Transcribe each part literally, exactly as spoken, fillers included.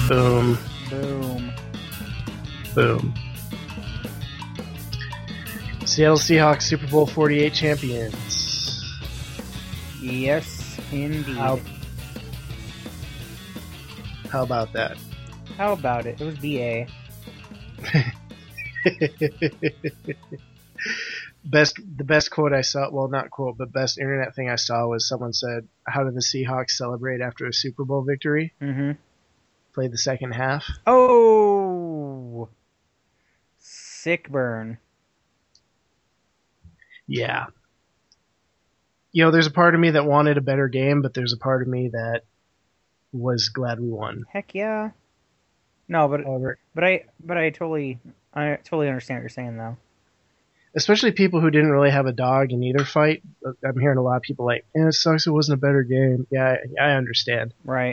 Boom. Boom. Boom. Seattle Seahawks Super Bowl forty-eight champions. Yes, indeed. How, how about that? How about it? It was B A. Best, the best quote I saw, well, not quote, but best internet thing I saw was someone said, "How do the Seahawks celebrate after a Super Bowl victory?" Mm-hmm. Played the second half. Oh, sick burn. Yeah. You know, there's a part of me that wanted a better game, but there's a part of me that was glad we won. Heck yeah. No, but However, but I but I totally I totally understand what you're saying though. especially people who didn't really have a dog in either fight. I'm hearing a lot of people like, eh, it sucks it wasn't a better game. Yeah, I, I understand. Right.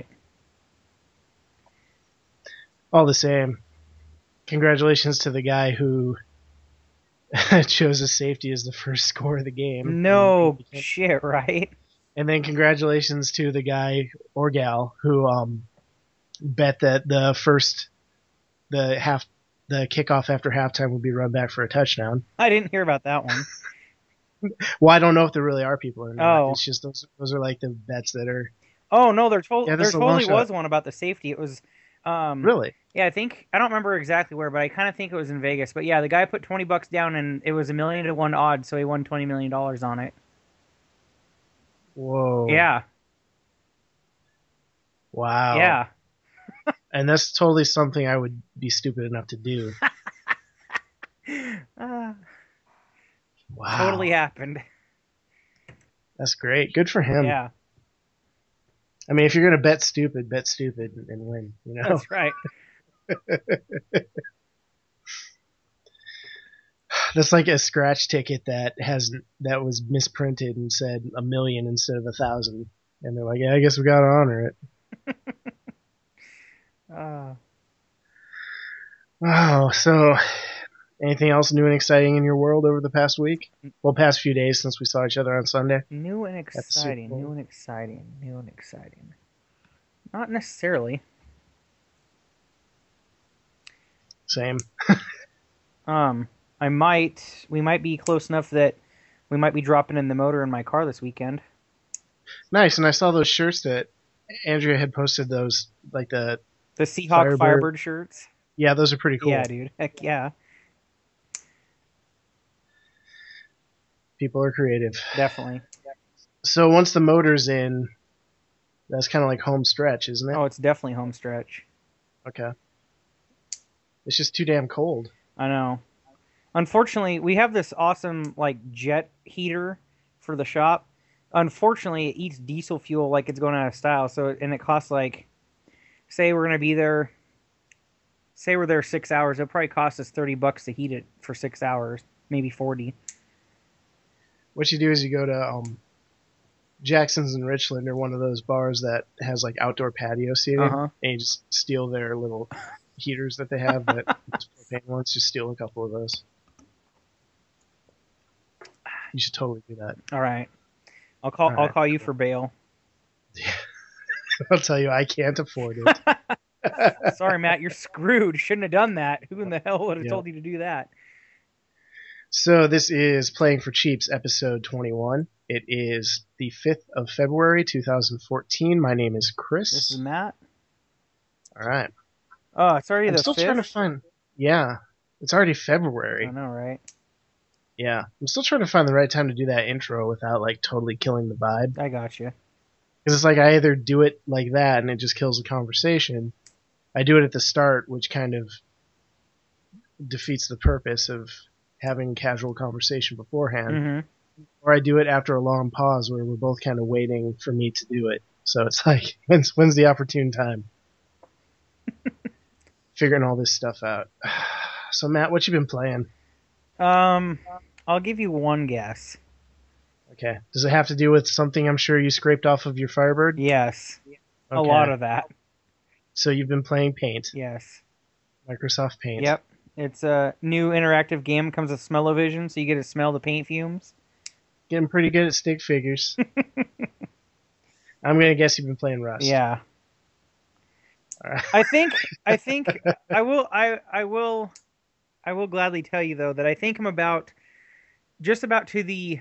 All the same, congratulations to the guy who chose a safety as the first score of the game. No and, shit, right? And then congratulations to the guy or gal who um, bet that the first, the half, the kickoff after halftime would be run back for a touchdown. I didn't hear about that one. Well, I don't know if there really are people or not. Oh. It's just those those are like the bets that are. Oh no, there, to- Yeah, there this is a long totally was shot. one about the safety. It was um Really? Yeah, I think I don't remember exactly where, but I kind of think it was in Vegas. But yeah, the guy put twenty bucks down, and it was a million to one odds, so he won twenty million dollars on it. Whoa. Yeah, Wow. yeah. And that's totally something I would be stupid enough to do. Uh, Wow. Totally happened. That's great. Good for him. Yeah, I mean, if you're gonna bet stupid, bet stupid and, and win. You know. that's right. That's like a scratch ticket that has that was misprinted and said a million instead of a thousand, and they're like, "Yeah, I guess we gotta honor it." Uh, Wow. So, anything else new and exciting in your world over the past week? Well, past few days since we saw each other on Sunday. new and Super exciting. Bowl. New and exciting. New and exciting. Not necessarily. Same. Um, I might. We might be close enough that we might be dropping in the motor in my car this weekend. Nice. And I saw those shirts that Andrea had posted. Those like the The Seahawk Firebird. Firebird shirts. yeah, those are pretty cool. Yeah, dude. Heck yeah. People are creative. Definitely. So once the motor's in, that's kind of like home stretch, isn't it? Oh, it's definitely home stretch. Okay. It's just too damn cold. I know. Unfortunately, we have this awesome like jet heater for the shop. Unfortunately, it eats diesel fuel like it's going out of style. So and it costs like, say we're gonna be there. Say we're there six hours. It'll probably cost us thirty bucks to heat it for six hours, maybe forty. What you do is you go to um, Jackson's in Richland, or one of those bars that has like outdoor patio seating, Uh-huh. and you just steal their little heaters that they have. That propane ones, just steal a couple of those. You should totally do that. All right. I'll call. All right. I'll call you for bail. I'll tell you, I can't afford it. Sorry, Matt. You're screwed. Shouldn't have done that. Who in the hell would have Yeah. told you to do that? So this is Playing for Cheaps, episode twenty-one. It is the fifth of February, two thousand fourteen. My name is Chris. This is Matt. All right. Oh, it's already I'm the still fifth. trying to find. Yeah, it's already I February. know, right? Yeah, I'm still trying to find the right time to do that intro without like totally killing the vibe. I got you. Because it's like I either do it like that and it just kills the conversation. I do it at the start, which kind of defeats the purpose of having casual conversation beforehand. Mm-hmm. Or I do it after a long pause where we're both kind of waiting for me to do it. So it's like, when's when's the opportune time? Figuring all this stuff out. So Matt, what you been playing? Um, I'll give you one guess. Okay. Does it have to do with something I'm sure you scraped off of your Firebird? Yes, a Okay. lot of that. So you've been playing Paint, Yes. Microsoft Paint. Yep. It's a new interactive game. Comes with smell-o-vision, so you get to smell the paint fumes. Getting pretty good at stick figures. I'm gonna guess you've been playing Rust. Yeah. I think I think I will I I will I will gladly tell you though that I think I'm about just about to the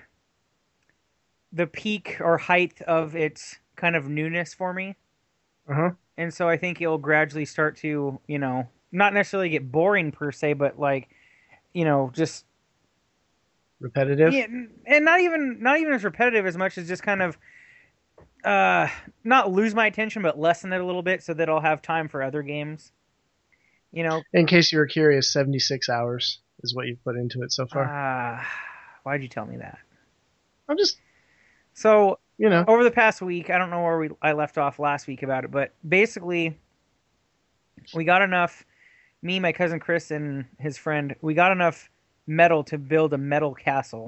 the peak or height of its kind of newness for me. Uh-huh. And so I think it'll gradually start to, you know, not necessarily get boring per se, but like, you know, just Repetitive? yeah, and not even not even as repetitive as much as just kind of uh not lose my attention but lessen it a little bit so that I'll have time for other games. You know, In case you were curious, seventy-six hours is what you've put into it so far. uh why'd you tell me that? I'm just, So, you know. over the past week, I don't know where we I left off last week about it, but basically we got enough me, my cousin Chris and his friend, we got enough metal to build a metal castle.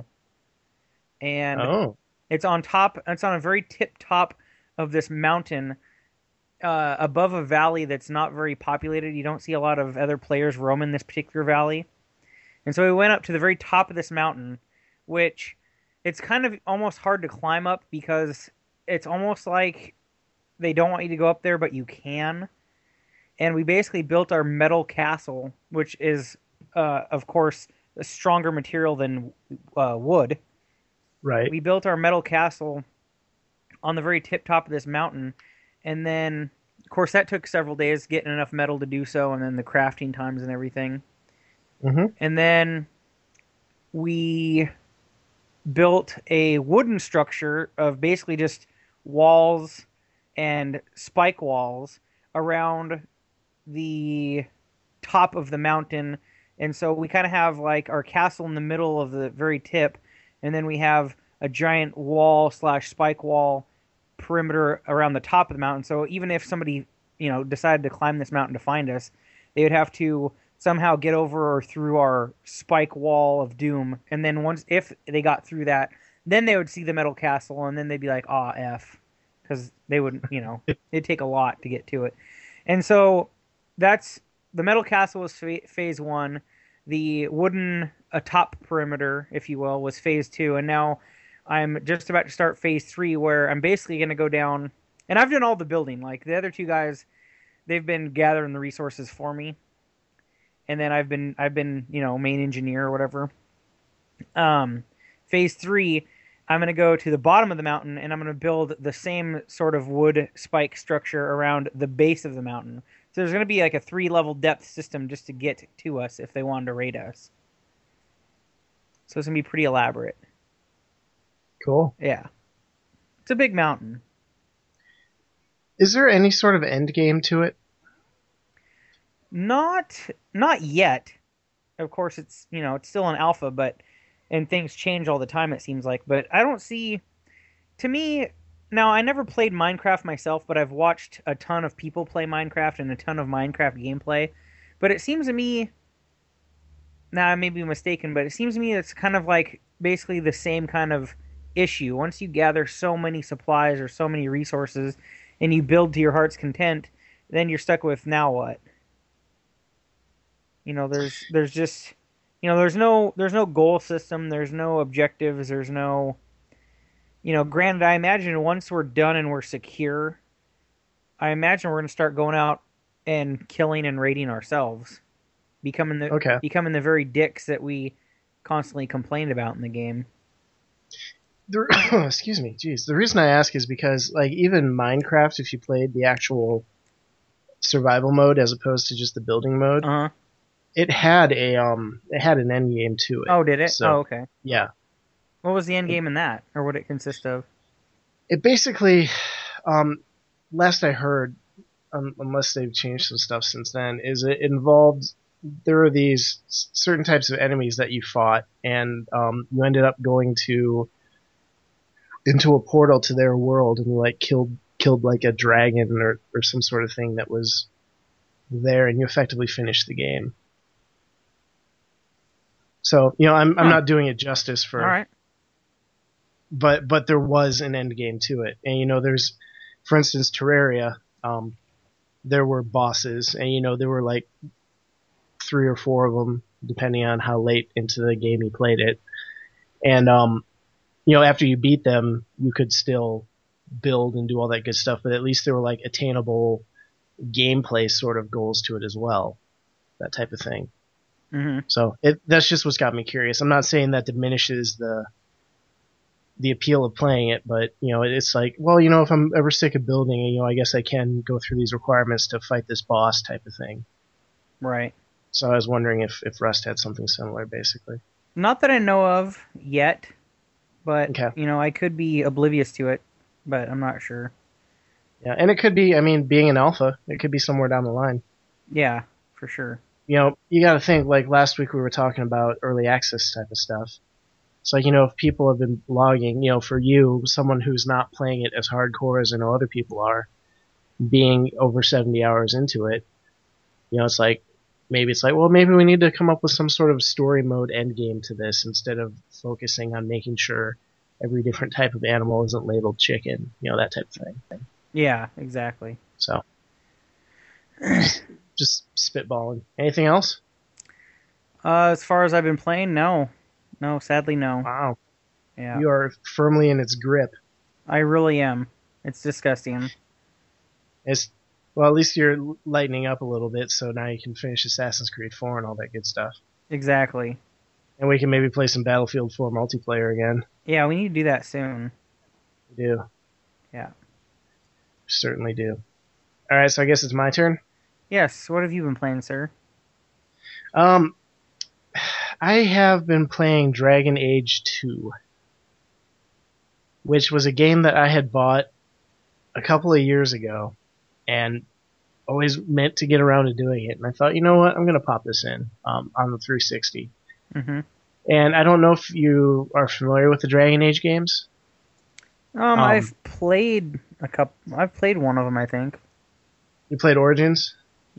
And Oh. it's on top, it's on a very tip top of this mountain uh, above a valley that's not very populated. You don't see a lot of other players roaming this particular valley. And so we went up to the very top of this mountain, which it's kind of almost hard to climb up because it's almost like they don't want you to go up there, but you can. And we basically built our metal castle, which is, uh, of course, a stronger material than uh, wood. Right. We built our metal castle on the very tip top of this mountain, and then, of course, that took several days getting enough metal to do so, and then the crafting times and everything. Mm-hmm. And then we built a wooden structure of basically just walls and spike walls around the top of the mountain. And so we kind of have like our castle in the middle of the very tip, and then we have a giant wall slash spike wall perimeter around the top of the mountain. So even if somebody, you know, decided to climb this mountain to find us, they would have to somehow get over or through our spike wall of doom. And then once, if they got through that, then they would see the metal castle, and then they'd be like, "Aw, f," because they would, you know, it'd take a lot to get to it. And so that's the metal castle was phase one. The wooden atop perimeter, if you will, was phase two, and now I'm just about to start phase three, where I'm basically going to go down, and I've done all the building. Like the other two guys, they've been gathering the resources for me, and then I've been I've been you know main engineer or whatever. Um, phase three, I'm going to go to the bottom of the mountain, and I'm going to build the same sort of wood spike structure around the base of the mountain. So there's going to be like a three level depth system just to get to us if they wanted to raid us. So it's going to be pretty elaborate. Cool. Yeah. It's a big mountain. Is there any sort of end game to it? Not not yet. Of course it's, you know, it's still an alpha, but and things change all the time it seems like, but I don't see, to me, now I never played Minecraft myself, but I've watched a ton of people play Minecraft and a ton of Minecraft gameplay. But it seems to me, now I may be mistaken, but it seems to me it's kind of like basically the same kind of issue. Once you gather so many supplies or so many resources and you build to your heart's content, then you're stuck with now what? You know, there's there's just, you know, there's no there's no goal system, there's no objectives, there's no, you know, granted, I imagine once we're done and we're secure, I imagine we're going to start going out and killing and raiding ourselves, becoming the Okay. becoming the very dicks that we constantly complained about in the game. The, excuse me, jeez. The reason I ask is because, like, even Minecraft, if you played the actual survival mode as opposed to just the building mode, Uh huh. it had a um, it had an end game to it. Oh, did it? So, oh, okay. yeah. What was the end game in that, or what it consist of? It basically, um, last I heard, um, unless they've changed some stuff since then, is it involved. There are these certain types of enemies that you fought, and um, you ended up going to into a portal to their world, and you like killed killed like a dragon or or some sort of thing that was there, and you effectively finished the game. So, you know, I'm I'm Huh. not doing it justice for. All right. But but there was an end game to it, and you know, there's, for instance, Terraria. Um, there were bosses, and you know, there were like three or four of them, depending on how late into the game you played it. And um, you know, after you beat them, you could still build and do all that good stuff, but at least they were like attainable gameplay sort of goals to it as well, that type of thing. Mm-hmm. So it, that's just what's got me curious. I'm not saying that diminishes the the appeal of playing it, but you know, it's like, well, you know, if I'm ever sick of building, you know, I guess I can go through these requirements to fight this boss type of thing. Right. So I was wondering if, if Rust had something similar, basically. Not that I know of yet, but Okay. you know, I could be oblivious to it, but I'm not sure. Yeah, and it could be, I mean, being an alpha, it could be somewhere down the line. Yeah, for sure. You know, you got to think, like last week we were talking about early access type of stuff. It's like, you know, if people have been logging, you know, for you, someone who's not playing it as hardcore as I know other people are, being over seventy hours into it, you know, it's like, maybe it's like, well, maybe we need to come up with some sort of story mode end game to this instead of focusing on making sure every different type of animal isn't labeled chicken, you know, that type of thing. Yeah, exactly. So, just, just spitballing. Anything else? Uh, as far as I've been playing, no. No, sadly, no. Wow. Yeah. You are firmly in its grip. I really am. It's disgusting. It's, well, at least you're lightening up a little bit, so now you can finish Assassin's Creed four and all that good stuff. Exactly. And we can maybe play some Battlefield four multiplayer again. Yeah, we need to do that soon. We do. Yeah. We certainly do. Alright, so I guess it's my turn? Yes, what have you been playing, sir? Um, I have been playing Dragon Age two, which was a game that I had bought a couple of years ago and always meant to get around to doing it. And I thought, you know what, I'm going to pop this in um, on the three sixty. Mm-hmm. And I don't know if you are familiar with the Dragon Age games. Um, Um, I've played a couple. I've played one of them, I think. You played Origins?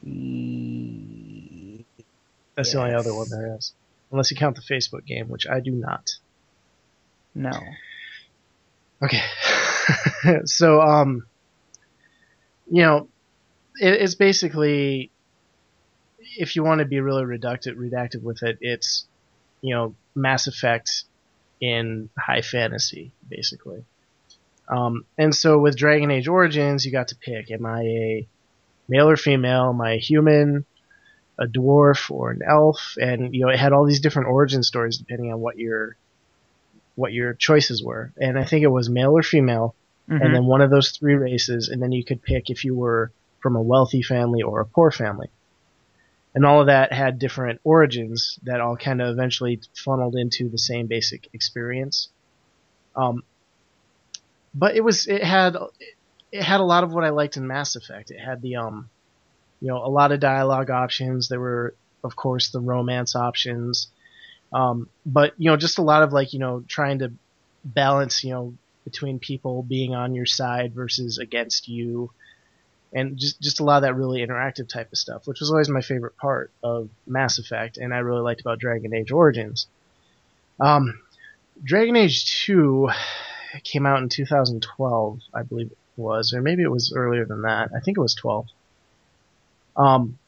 E- That's the only Yes. other one there is. Unless you count the Facebook game, which I do not. No. Okay. So, um, you know, it, it's basically, if you want to be really reductive, redacted with it, it's, you know, Mass Effect in high fantasy, basically. Um, and so with Dragon Age Origins, you got to pick, am I a male or female? Am I a human, a dwarf, or an elf? And, you know, it had all these different origin stories depending on what your what your choices were. And I think it was male or female, Mm-hmm. and then one of those three races, and then you could pick if you were from a wealthy family or a poor family. And all of that had different origins that all kind of eventually funneled into the same basic experience. Um, but it was it had it had a lot of what I liked in Mass Effect. It had the um, you know, a lot of dialogue options. There were, of course, the romance options. Um, but you know, just a lot of like, you know, trying to balance, you know, between people being on your side versus against you, and just just a lot of that really interactive type of stuff, which was always my favorite part of Mass Effect, and I really liked about Dragon Age Origins. Um, Dragon Age two came out in two thousand twelve, I believe it was, or maybe it was earlier than that. I think it was twelve. Um,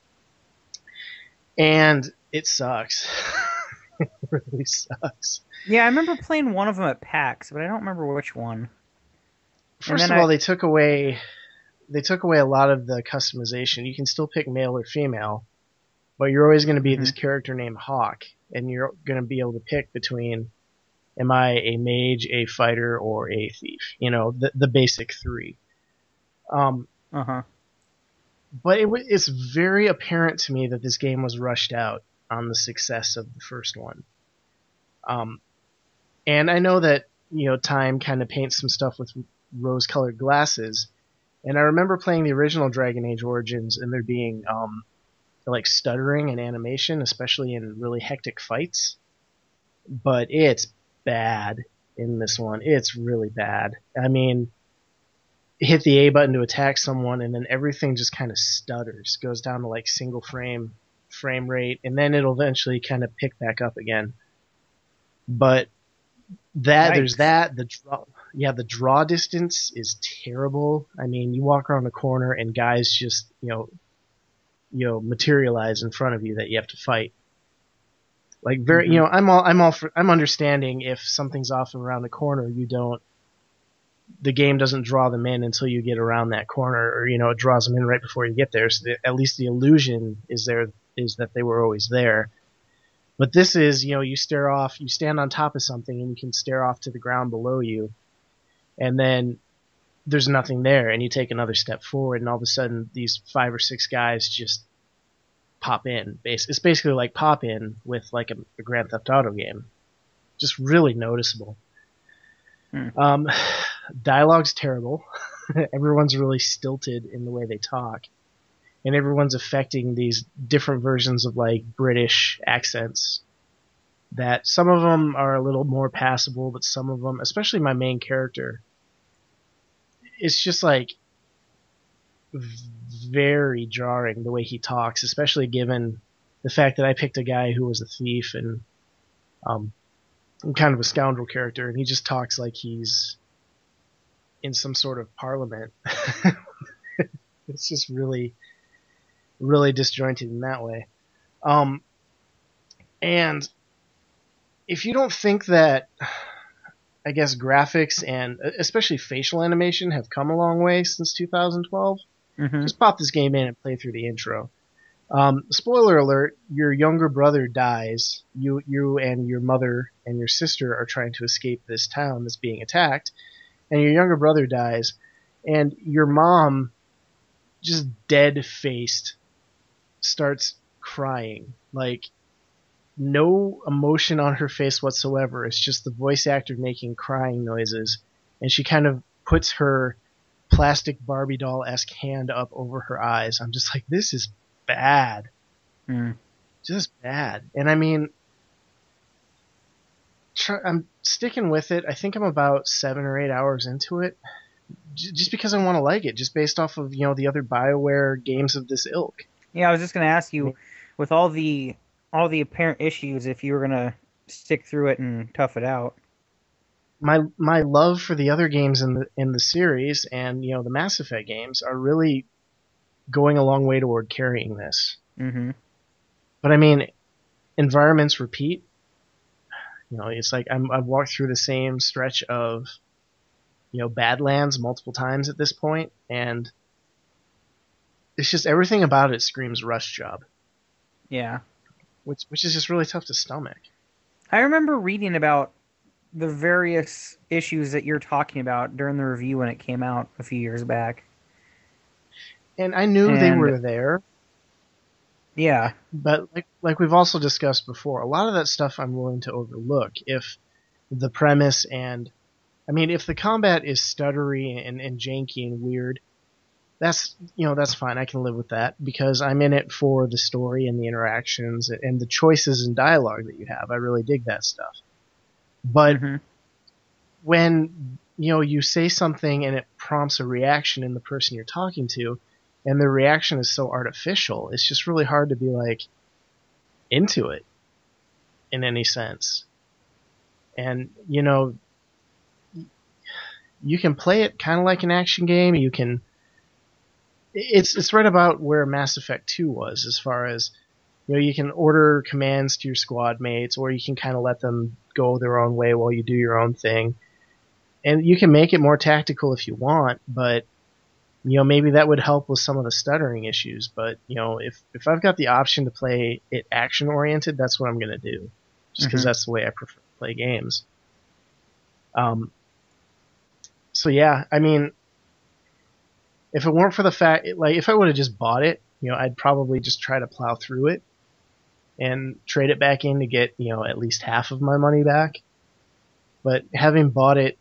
and it sucks. It really sucks. Yeah, I remember playing one of them at PAX, but I don't remember which one. First then of all, I- they took away they took away a lot of the customization. You can still pick male or female, but you're always going to be Mhm. this character named Hawk, and you're going to be able to pick between, am I a mage, a fighter, or a thief? You know, the the basic three. Um, Uh-huh. but it, wa- it's very apparent to me that this game was rushed out on the success of the first one. Um, and I know that, you know, time kind of paints some stuff with rose-colored glasses. And I remember playing the original Dragon Age Origins and there being, um, like stuttering in animation, especially in really hectic fights. But it's bad in this one. It's really bad. I mean, hit the A button to attack someone and then everything just kind of stutters, goes down to like single frame frame rate, and then it'll eventually kind of pick back up again. But that Yikes. there's that the draw, yeah, the draw distance is terrible. I mean, you walk around the corner and guys just, you know, you know, materialize in front of you that you have to fight. Like very, Mhm. you know, I'm all I'm all for, I'm understanding if something's off around the corner, you don't the game doesn't draw them in until you get around that corner, or you know, it draws them in right before you get there. So that at least the illusion is there is that they were always there. But this is, you know, you stare off, you stand on top of something, and you can stare off to the ground below you, and then there's nothing there, and you take another step forward, and all of a sudden these five or six guys just pop in. It's basically like pop in with like a, a Grand Theft Auto game. Just really noticeable. Hmm. Um, dialogue's terrible. Everyone's really stilted in the way they talk, and everyone's affecting these different versions of like British accents. That some of them are a little more passable, but some of them, especially my main character, it's just like very jarring the way he talks, especially given the fact that I picked a guy who was a thief and um, kind of a scoundrel character, and he just talks like he's in some sort of parliament. It's just really, really disjointed in that way. Um, and if you don't think that, I guess, graphics and especially facial animation have come a long way since two thousand twelve, Mm-hmm. just pop this game in and play through the intro. Um, spoiler alert, your younger brother dies. You you and your mother and your sister are trying to escape this town that's being attacked, and your younger brother dies, and your mom, just dead-faced, starts crying. Like, no emotion on her face whatsoever. It's just the voice actor making crying noises, and she kind of puts her plastic Barbie doll-esque hand up over her eyes. I'm just like, this is bad. Mm. Just bad. And I mean, try, I'm sticking with it. I think I'm about seven or eight hours into it, j- just because I want to like it, just based off of, you know, the other BioWare games of this ilk. Yeah, I was just going to ask you, with all the all the apparent issues, if you were going to stick through it and tough it out. My my love for the other games in the in the series and, you know, the Mass Effect games are really going a long way toward carrying this. Mm-hmm. But I mean, environments repeat. You know, it's like I'm, I've walked through the same stretch of, you know, Badlands multiple times at this point, and it's just everything about it screams rush job. Yeah. Which which is just really tough to stomach. I remember reading about the various issues that you're talking about during the review when it came out a few years back. And I knew and, they were there. Yeah. But like like we've also discussed before, a lot of that stuff I'm willing to overlook if the premise and I mean if the combat is stuttery and, and janky and weird, that's you know, that's fine. I can live with that because I'm in it for the story and the interactions and the choices and dialogue that you have. I really dig that stuff. But mm-hmm. when you know you say something and it prompts a reaction in the person you're talking to, and the reaction is so artificial, it's just really hard to be like into it in any sense. And you know, you can play it kind of like an action game. You can. It's it's right about where Mass Effect two was as far as, you know, you can order commands to your squad mates, or you can kind of let them go their own way while you do your own thing. And you can make it more tactical if you want, but, you know, maybe that would help with some of the stuttering issues. But, you know, if, if I've got the option to play it action-oriented, that's what I'm going to do. Just because mm-hmm. that's the way I prefer to play games. Um. So, yeah, I mean, if it weren't for the fact, like, if I would have just bought it, you know, I'd probably just try to plow through it and trade it back in to get, you know, at least half of my money back. But having bought it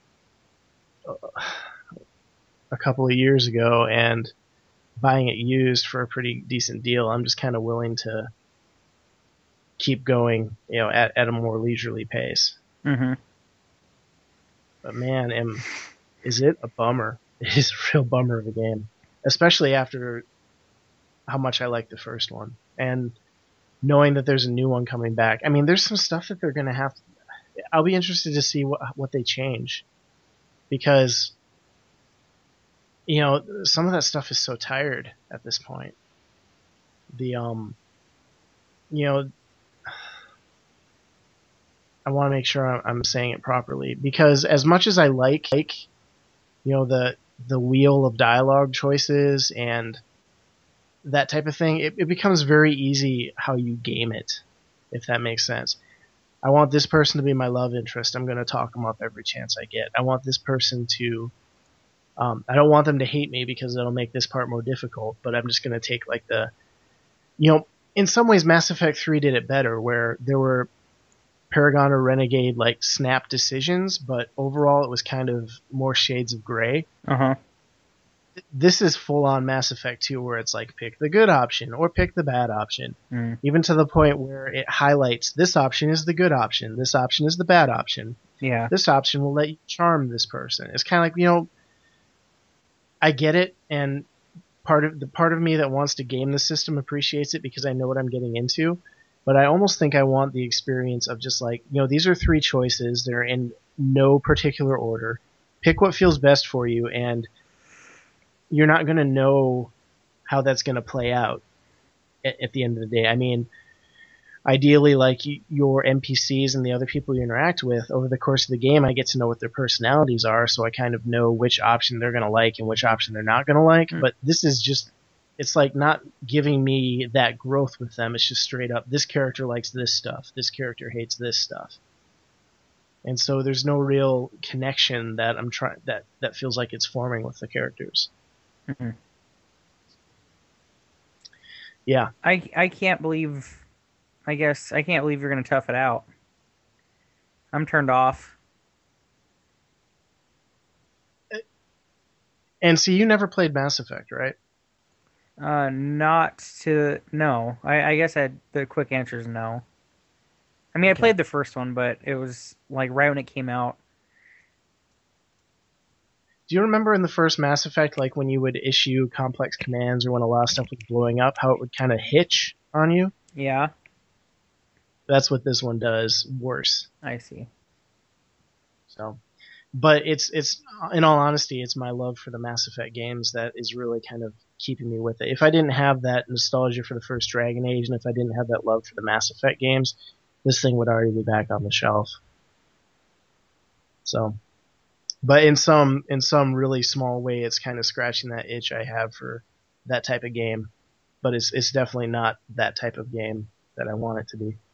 a couple of years ago and buying it used for a pretty decent deal, I'm just kind of willing to keep going, you know, at, at a more leisurely pace. Mm-hmm. But man, am, is it a bummer? It is a real bummer of a game, especially after how much I like the first one. And knowing that there's a new one coming back. I mean, there's some stuff that they're going to have to... I'll be interested to see what what they change. Because, you know, some of that stuff is so tired at this point. The, um... You know... I want to make sure I'm saying it properly. Because as much as I like, like you know, the the wheel of dialogue choices and that type of thing, it, it becomes very easy how you game it, if that makes sense. I want this person to be my love interest. I'm going to talk them up every chance I get. I want this person to, um, I don't want them to hate me because it'll make this part more difficult, but I'm just going to take like the, you know, in some ways Mass Effect three did it better where there were Paragon or Renegade like snap decisions, but overall it was kind of more shades of gray. Uh-huh. This is full-on Mass Effect two where it's like pick the good option or pick the bad option. Mm. Even to the point where it highlights this option is the good option, this option is the bad option. Yeah. This option will let you charm this person. It's kind of like, you know, I get it, and part of the part of me that wants to game the system appreciates it because I know what I'm getting into, but I almost think I want the experience of just like, you know, these are three choices, they're in no particular order. Pick what feels best for you, and you're not going to know how that's going to play out at, at the end of the day. I mean, ideally, like y- your N P Cs and the other people you interact with over the course of the game, I get to know what their personalities are, so I kind of know which option they're going to like and which option they're not going to like. Mm. But this is just, it's like not giving me that growth with them. It's just straight up, this character likes this stuff, this character hates this stuff. And so there's no real connection that I'm trying that that feels like it's forming with the characters. Mm-hmm. Yeah, I I can't believe. I guess I can't believe you're gonna tough it out. I'm turned off. And see, you never played Mass Effect, right? Uh, not to no. I, I guess I, the quick answer is no. I mean, I Okay. played the first one, but it was like right when it came out. Do you remember in the first Mass Effect, like when you would issue complex commands or when a lot of stuff was blowing up, how it would kind of hitch on you? Yeah, That's what this one does, worse. I see. So, but it's it's in all honesty, it's my love for the Mass Effect games that is really kind of keeping me with it. If I didn't have that nostalgia for the first Dragon Age, and if I didn't have that love for the Mass Effect games, this thing would already be back on the shelf. So, but in some in some really small way, it's kind of scratching that itch I have for that type of game. But it's it's definitely not that type of game that I want it to be.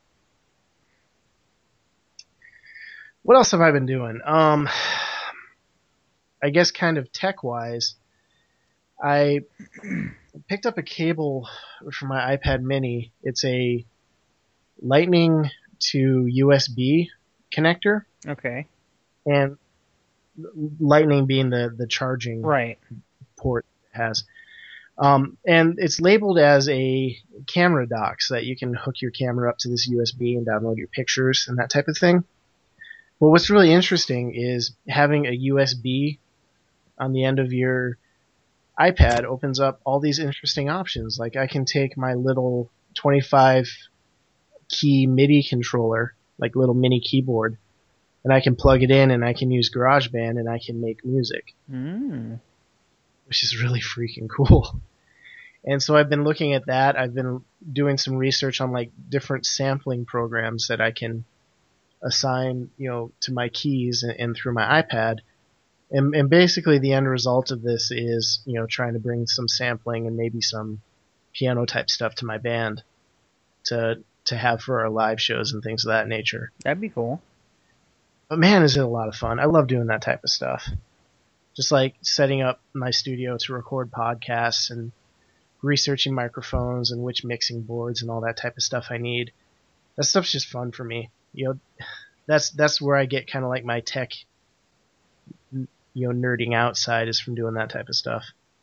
What else have I been doing? Um, I guess kind of tech-wise, I picked up a cable for my iPad mini. It's a Lightning to U S B connector. Okay. And Lightning being the, the charging right. port it has. Um, and it's labeled as a camera dock so that you can hook your camera up to this U S B and download your pictures and that type of thing. Well, what's really interesting is having a U S B on the end of your iPad opens up all these interesting options. Like I can take my little twenty-five key MIDI controller, like little mini keyboard, and I can plug it in and I can use GarageBand and I can make music. Mm. Which is really freaking cool. And so I've been looking at that. I've been doing some research on like different sampling programs that I can assign, you know, to my keys and, and through my iPad. And, and basically the end result of this is, you know, trying to bring some sampling and maybe some piano type stuff to my band to to have for our live shows and things of that nature. That'd be cool. But man, is it a lot of fun. I love doing that type of stuff. Just like setting up my studio to record podcasts and researching microphones and which mixing boards and all that type of stuff I need. That stuff's just fun for me. You know, that's that's where I get kind of like my tech, you know, nerding out side is from doing that type of stuff.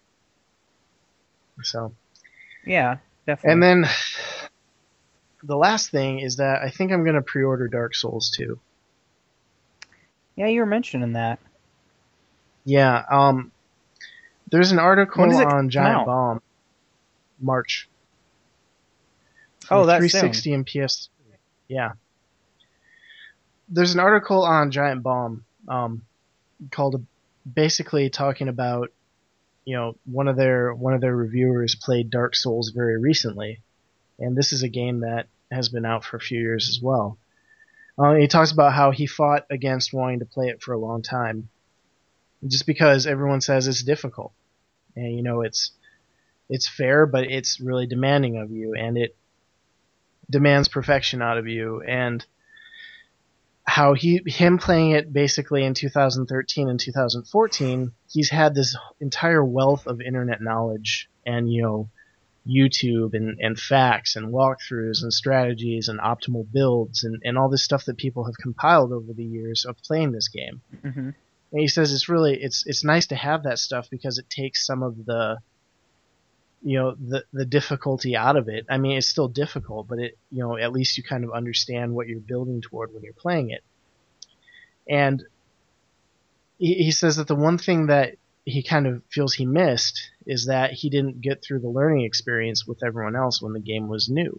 So, yeah, definitely. And then the last thing is that I think I'm going to pre-order Dark Souls two. Yeah, you were mentioning that. Yeah, um, there's an article on Giant out? Bomb, March. Oh, that's three sixty soon. and P S. Yeah. There's an article on Giant Bomb um, called, basically talking about, you know, one of their one of their reviewers played Dark Souls very recently, and this is a game that has been out for a few years as well. Uh, he talks about how he fought against wanting to play it for a long time, just because everyone says it's difficult. And, you know, it's it's fair, but it's really demanding of you, and it demands perfection out of you. And how he him playing it basically in two thousand thirteen and two thousand fourteen, he's had this entire wealth of internet knowledge and, you know, YouTube and, and facts and walkthroughs and strategies and optimal builds and, and all this stuff that people have compiled over the years of playing this game. Mm-hmm. And he says it's really it's it's nice to have that stuff because it takes some of the you know the the difficulty out of it. I mean, it's still difficult, but it you know at least you kind of understand what you're building toward when you're playing it. And he, he says that the one thing that he kind of feels he missed is that he didn't get through the learning experience with everyone else when the game was new.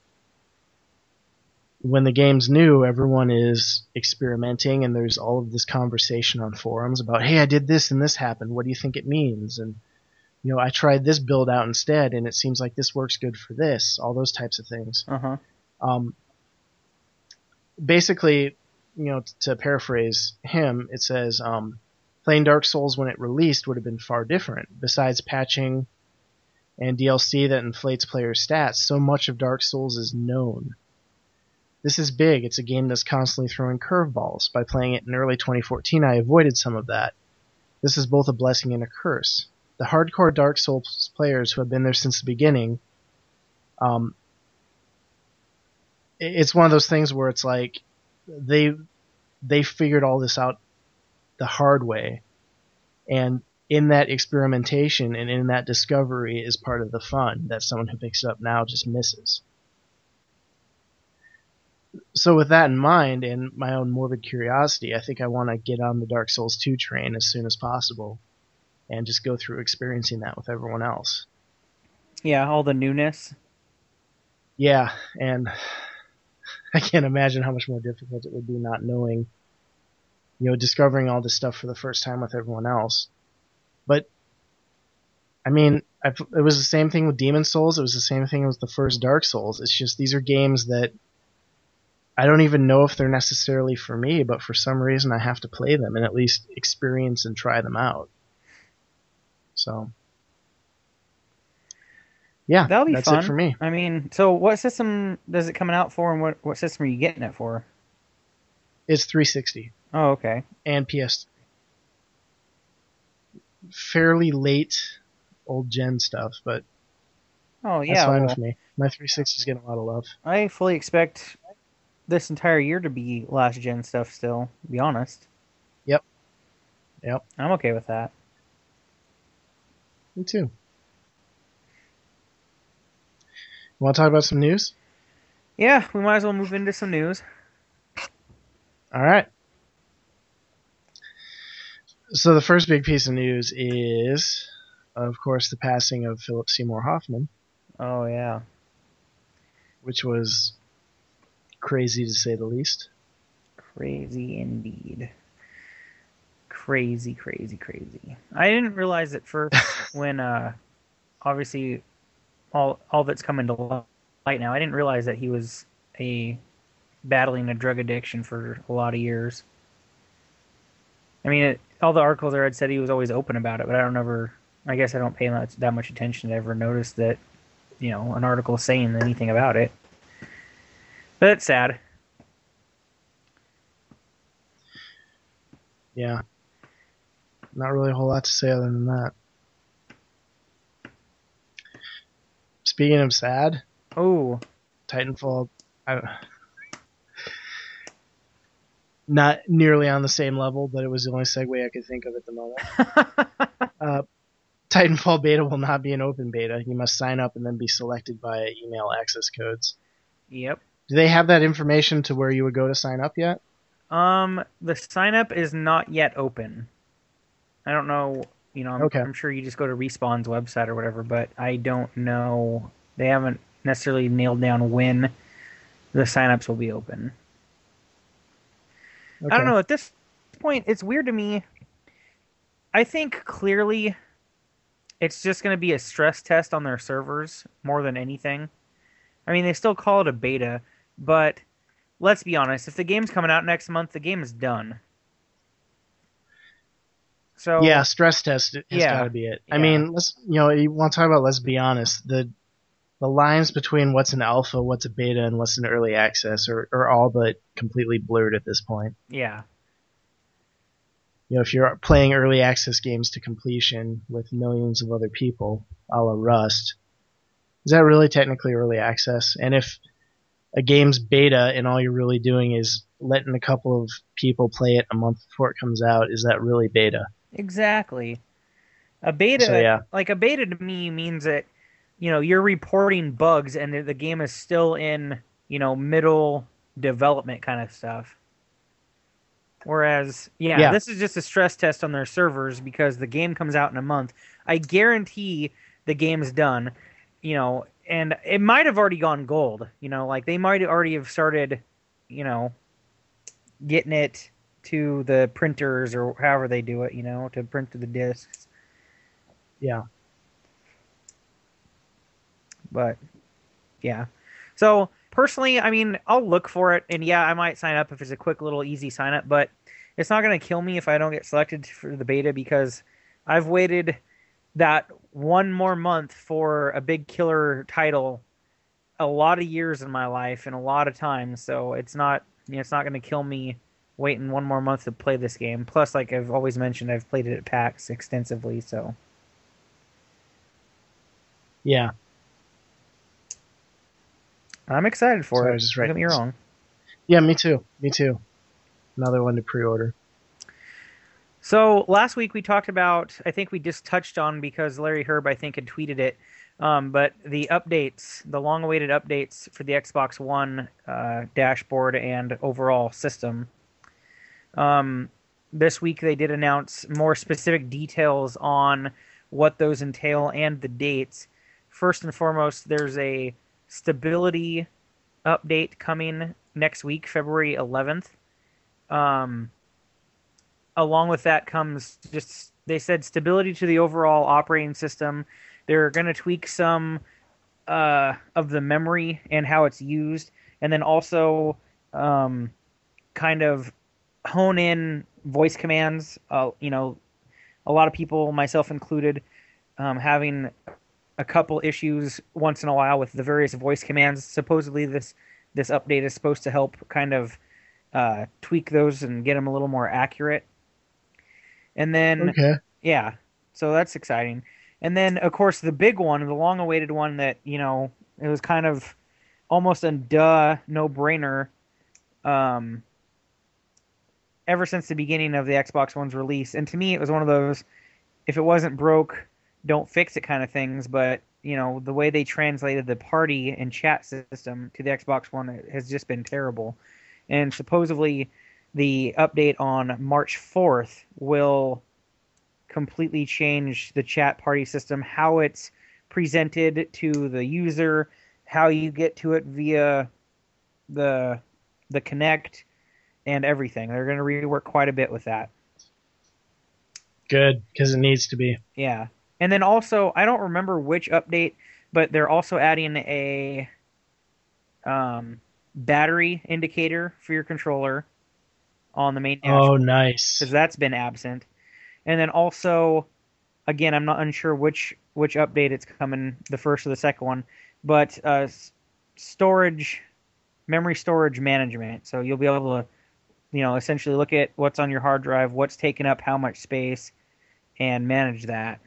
When the game's new, everyone is experimenting, and there's all of this conversation on forums about, hey, I did this and this happened. What do you think it means? And you know, I tried this build out instead, and it seems like this works good for this. All those types of things. Uh-huh. Um, basically, you know, t- to paraphrase him, it says, um, playing Dark Souls when it released would have been far different. Besides patching and D L C that inflates players' stats, so much of Dark Souls is known. This is big. It's a game that's constantly throwing curveballs. By playing it in early twenty fourteen, I avoided some of that. This is both a blessing and a curse. The hardcore Dark Souls players who have been there since the beginning, um, it's one of those things where it's like they they figured all this out the hard way, and in that experimentation and in that discovery is part of the fun that someone who picks it up now just misses. So with that in mind and my own morbid curiosity, I think I want to get on the Dark Souls two train as soon as possible and just go through experiencing that with everyone else. Yeah, all the newness. Yeah, and I can't imagine how much more difficult it would be not knowing, you know, discovering all this stuff for the first time with everyone else. But, I mean, I, it was the same thing with Demon Souls. It was the same thing with the first Dark Souls. It's just these are games that I don't even know if they're necessarily for me, but for some reason I have to play them and at least experience and try them out. So, yeah, That'll be that's fun. it for me. I mean, so what system does it coming out for, and what, what system are you getting it for? It's three sixty. Oh, okay. And P S. Fairly late old gen stuff, but Oh, that's yeah. fine Well, with me. My three sixty is getting a lot of love. I fully expect this entire year to be last gen stuff still, to be honest. Yep. Yep. I'm okay with that. Me too. Want to talk about some news? Yeah, we might as well move into some news. All right. So the first big piece of news is, of course, the passing of Philip Seymour Hoffman, Oh, yeah. which was crazy to say the least. Crazy indeed. Crazy, crazy, crazy. I didn't realize at first when, uh, obviously, all all that's coming to light now, I didn't realize that he was a battling a drug addiction for a lot of years. I mean, it, all the articles I read said he was always open about it, but I don't ever, I guess I don't pay that, that much attention to ever notice that, you know, an article saying anything about it. But it's sad. Yeah. Not really a whole lot to say other than that. Speaking of sad, Oh, Titanfall, I, not nearly on the same level, but it was the only segue I could think of at the moment. uh, Titanfall beta will not be an open beta. You must sign up and then be selected by email access codes. yep. Do they have that information to where you would go to sign up yet? Um, the sign up is not yet open. I don't know, you know, I'm, Okay. I'm sure you just go to Respawn's website or whatever, but I don't know. They haven't necessarily nailed down when the signups will be open. Okay. I don't know. At this point, it's weird to me. I think clearly it's just going to be a stress test on their servers more than anything. I mean, they still call it a beta, but let's be honest. If the game's coming out next month, the game is done. So Yeah, stress test has yeah, got to be it. I yeah, mean, let's you know, you want to talk about, let's be honest, the the lines between what's an alpha, what's a beta, and what's an early access are, are all but completely blurred at this point. yeah. You know, if you're playing early access games to completion with millions of other people, a la Rust, is that really technically early access? And if a game's beta and all you're really doing is letting a couple of people play it a month before it comes out, is that really beta? Exactly. A So beta, yeah, like a beta to me means that, you know, you're reporting bugs and the, the game is still in, you know, middle development kind of stuff. Whereas, yeah, yeah, this is just a stress test on their servers because the game comes out in a month. I guarantee the game's done, you know, and it might have already gone gold, you know, like they might already have started, you know, getting it to the printers or however they do it, you know, to print to the discs. yeah. But yeah. So personally, I mean, I'll look for it, and yeah, I might sign up if it's a quick little easy sign up, but it's not going to kill me if I don't get selected for the beta because I've waited that one more month for a big killer title a lot of years in my life and a lot of times, so it's not, you know, it's not going to kill me waiting one more month to play this game. Plus, like I've always mentioned, I've played it at PAX extensively, so Yeah. I'm excited for So I it. was just Don't get writing me this. wrong. Yeah, me too. Me too. Another one to pre-order. So last week we talked about, I think we just touched on because Larry Herb, I think, had tweeted it, um, but the updates, the long-awaited updates for the Xbox One uh, dashboard and overall system. Um, this week they did announce more specific details on what those entail and the dates. First and foremost, there's a stability update coming next week, February eleventh. Um, along with that comes just, they said, stability to the overall operating system. They're going to tweak some uh, of the memory and how it's used, and then also um, kind of hone in voice commands. Uh, you know, a lot of people, myself included, um, having a couple issues once in a while with the various voice commands. Supposedly, this this update is supposed to help kind of uh, tweak those and get them a little more accurate. And then, Okay. yeah, so that's exciting. And then, of course, the big one, the long awaited one that, you know, it was kind of almost a duh, no brainer um, ever since the beginning of the Xbox One's release. And to me, it was one of those, if it wasn't broke, don't fix it kind of things. But, you know, the way they translated the party and chat system to the Xbox One has just been terrible. And supposedly, the update on March fourth will completely change the chat party system, how it's presented to the user, how you get to it via the the Kinect, and everything. They're going to rework quite a bit with that. Good, because it needs to be. Yeah. And then also, I don't remember which update, but they're also adding a um, battery indicator for your controller on the main Oh, dashboard nice. because that's been absent. And then also, again, I'm not unsure which which update it's coming, the first or the second one, but uh, storage, memory storage management. So you'll be able to, you know, essentially look at what's on your hard drive, what's taking up how much space, and manage that.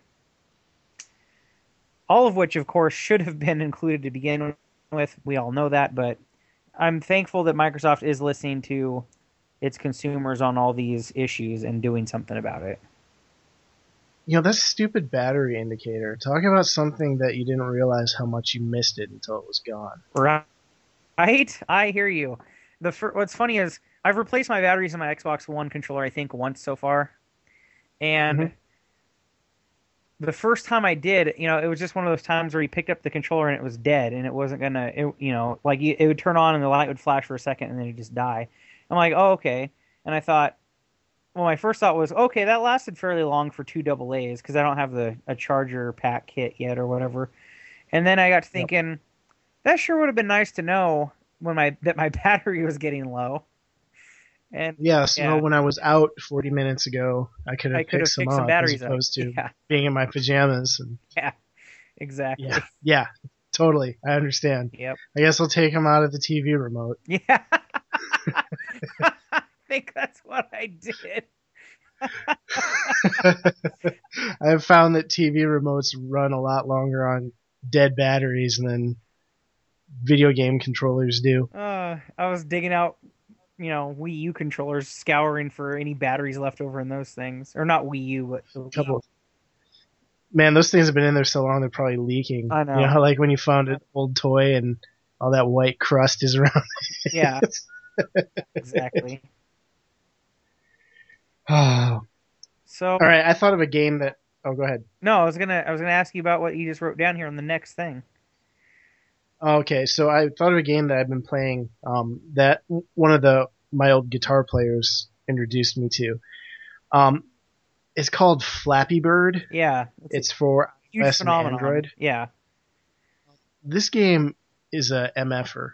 All of which, of course, should have been included to begin with. We all know that, but I'm thankful that Microsoft is listening to its consumers on all these issues and doing something about it. You know, that stupid battery indicator. Talk about something that you didn't realize how much you missed it until it was gone. Right? I hear you. The what's funny is I've replaced my batteries in my Xbox One controller, I think, once so far, and Mm-hmm. the first time I did, you know, it was just one of those times where you picked up the controller and it was dead, and it wasn't gonna, it, you know, like it would turn on and the light would flash for a second and then it'd just die. I'm like, oh, okay, and I thought, well, my first thought was, okay, that lasted fairly long for two double A's because I don't have the a charger pack kit yet or whatever. And then I got to Yep. thinking, that sure would have been nice to know when my that my battery was getting low. And Yeah, so yeah, when I was out forty minutes ago, I could I have could picked have some picked some up as batteries up. opposed to Yeah, being in my pajamas. And yeah, yeah, exactly. yeah, totally. I understand. Yep. I guess I'll take them out of the T V remote. Yeah. I think that's what I did. I've found that T V remotes run a lot longer on dead batteries than video game controllers do. Uh, I was digging out, you know, Wii U controllers, scouring for any batteries left over in those things, or not Wii U, but the A Wii. couple, man, those things have been in there so long they're probably leaking. I You know know. how like when you found an old toy and all that white crust is around. Yeah, exactly. Oh. So, All right, I thought of a game that. Oh, go ahead. no, I was gonna, I was gonna ask you about what you just wrote down here on the next thing. Okay, so I thought of a game that I've been playing. Um, that one of the my old guitar players introduced me to. Um, it's called Flappy Bird. Yeah, it's a It's for huge iOS and phenomenon. Android. Yeah. This game is a MFer.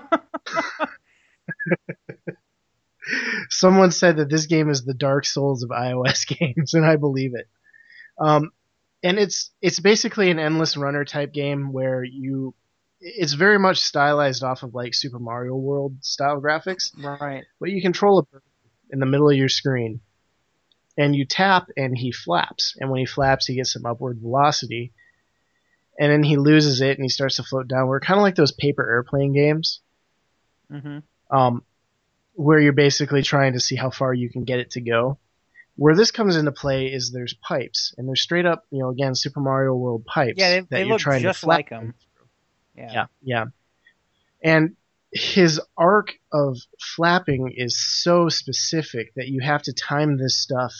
Someone said that this game is the Dark Souls of iOS games, and I believe it. Um, and it's it's basically an endless runner type game where you it's very much stylized off of like Super Mario World style graphics, Right. but you control a bird in the middle of your screen, and you tap and he flaps, and when he flaps he gets some upward velocity, and then he loses it and he starts to float downward, kind of like those paper airplane games, Mm-hmm. um, where you're basically trying to see how far you can get it to go. Where this comes into play is there's pipes, and they're straight up, you know, again, Super Mario World pipes Yeah, they, that they you're look trying just to flap like them. Yeah. Yeah, yeah. And his arc of flapping is so specific that you have to time this stuff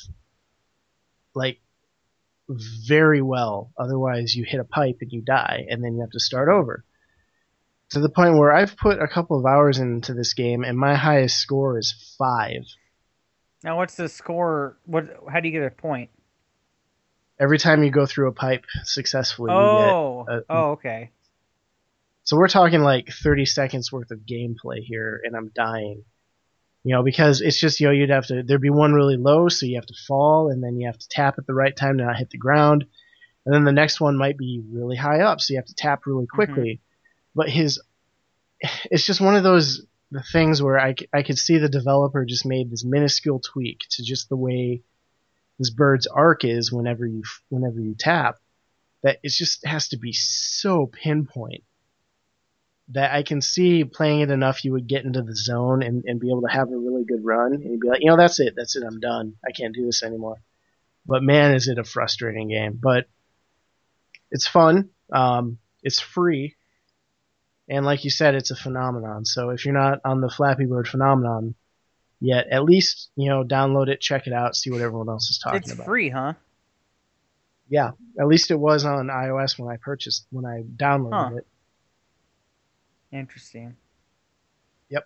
like very well. Otherwise, you hit a pipe and you die, and then you have to start over. To the point where I've put a couple of hours into this game, and my highest score is five. Now, what's the score? What? How do you get a point? Every time you go through a pipe successfully, Oh. you get. A, Oh, okay. So we're talking like thirty seconds worth of gameplay here, and I'm dying. You know, because it's just, you know, you'd have to, there'd be one really low, so you have to fall, and then you have to tap at the right time to not hit the ground. And then the next one might be really high up, so you have to tap really quickly. Mm-hmm. But his, it's just one of those the things where I, I could see the developer just made this minuscule tweak to just the way this bird's arc is whenever you, whenever you tap, that it just has to be so pinpoint. That I can see playing it enough, you would get into the zone and, and be able to have a really good run. And you'd be like, you know, that's it. That's it. I'm done. I can't do this anymore. But man, is it a frustrating game. But it's fun. Um, it's free. And like you said, it's a phenomenon. So if you're not on the Flappy Bird phenomenon yet, at least, you know, download it, check it out, see what everyone else is talking it's about. It's free, huh? Yeah. At least it was on iOS when I purchased, when I downloaded huh. it. Interesting. Yep.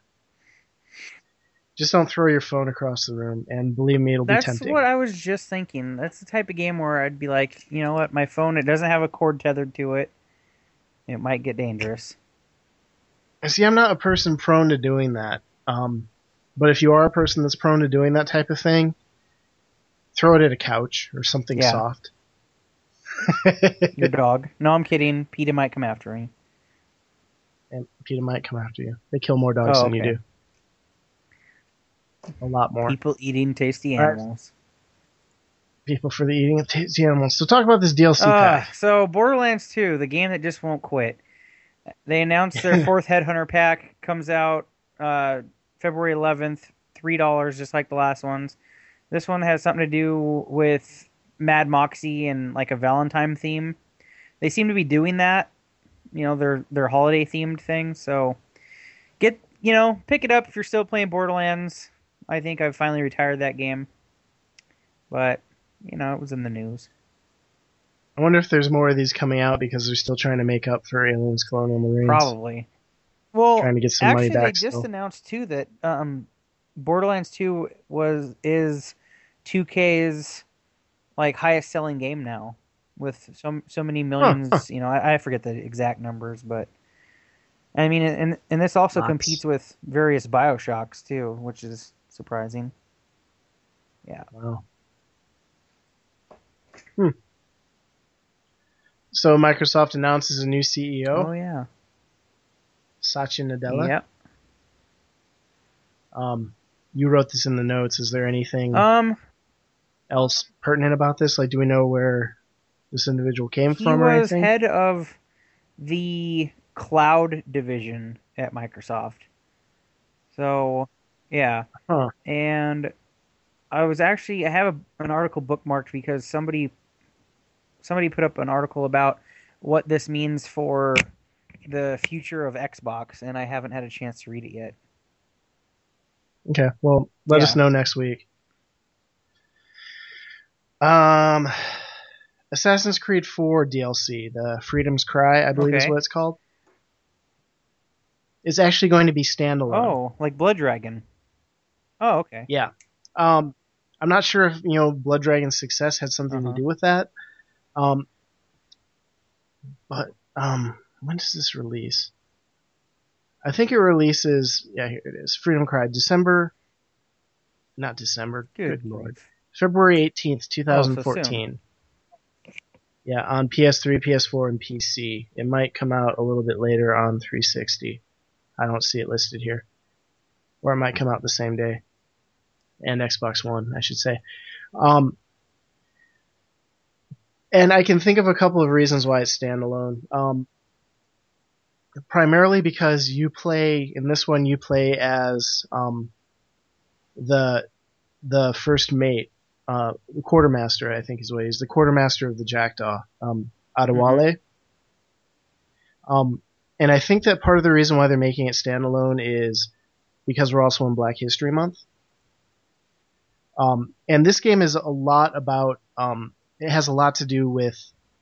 Just don't throw your phone across the room, and believe me, it'll That's be tempting. That's what I was just thinking. That's the type of game where I'd be like, you know what, my phone, it doesn't have a cord tethered to it. It might get dangerous. See, I'm not a person prone to doing that. Um, but if you are a person that's prone to doing that type of thing, throw it at a couch or something yeah. soft. Your dog. No, I'm kidding. PETA might come after me. And PETA might come after you. They kill more dogs oh, than okay. you do. A lot more. People eating tasty animals. Right. People for the eating of tasty animals. So talk about this D L C uh, pack. So Borderlands two, the game that just won't quit. They announced their fourth Headhunter pack. Comes out uh, February eleventh. three dollars, just like the last ones. This one has something to do with Mad Moxie and like a Valentine theme. They seem to be doing that. You know, their their holiday themed thing. So get, you know, pick it up if you're still playing Borderlands. I think I've finally retired that game. But, you know, it was in the news. I wonder if there's more of these coming out because they're still trying to make up for Aliens Colonial Marines. Probably. Well, trying to get some actually, money back they just still. announced too that um, Borderlands two was is two K's like highest selling game now, with so so many millions. Huh, huh. You know, I, I forget the exact numbers, but I mean, and and this also Lots. competes with various BioShocks too, which is surprising. Yeah. Wow. Hmm. So Microsoft announces a new C E O. Oh yeah. Satya Nadella. Yep. Um, you wrote this in the notes. Is there anything Um, else pertinent about this? Like, do we know where this individual came he from or was anything? head of the cloud division at Microsoft. So, yeah. Huh. And I was actually I have a, an article bookmarked because somebody somebody put up an article about what this means for the future of Xbox, and I haven't had a chance to read it yet. Okay. Well, let Yeah. us know next week. Um, Assassin's Creed four D L C, the Freedom's Cry, I believe is Okay. what it's called, is actually going to be standalone. Oh, like Blood Dragon. Oh, okay. Yeah. Um, I'm not sure if, you know, Blood Dragon's success had something Uh-huh. to do with that. Um, but um, when does this release? I think it releases, yeah, here it is. Freedom Cry, December, not December, good, Good lord. grief. February eighteenth, Oh, so twenty fourteen. Yeah, on P S three, P S four, and P C. It might come out a little bit later on three sixty. I don't see it listed here. Or it might come out the same day. And Xbox One, I should say. Um, and I can think of a couple of reasons why it's standalone. Um, primarily because you play, in this one, you play as um, the the first mate, uh, the quartermaster, I think is what he is, the quartermaster of the Jackdaw, um, Adewale. Mm-hmm. Um, and I think that part of the reason why they're making it standalone is because we're also in Black History Month. Um, and this game is a lot about, um, it has a lot to do with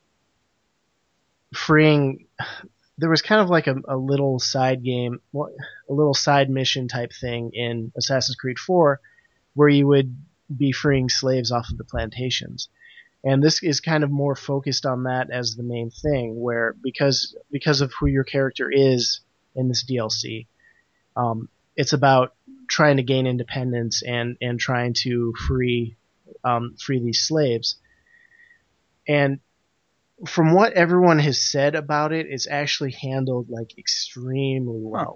freeing. There was kind of like a, a little side game, a little side mission type thing in Assassin's Creed four where you would be freeing slaves off of the plantations. And this is kind of more focused on that as the main thing, where because because of who your character is in this D L C, um, it's about trying to gain independence and, and trying to free um, free these slaves. And from what everyone has said about it, it's actually handled like extremely well,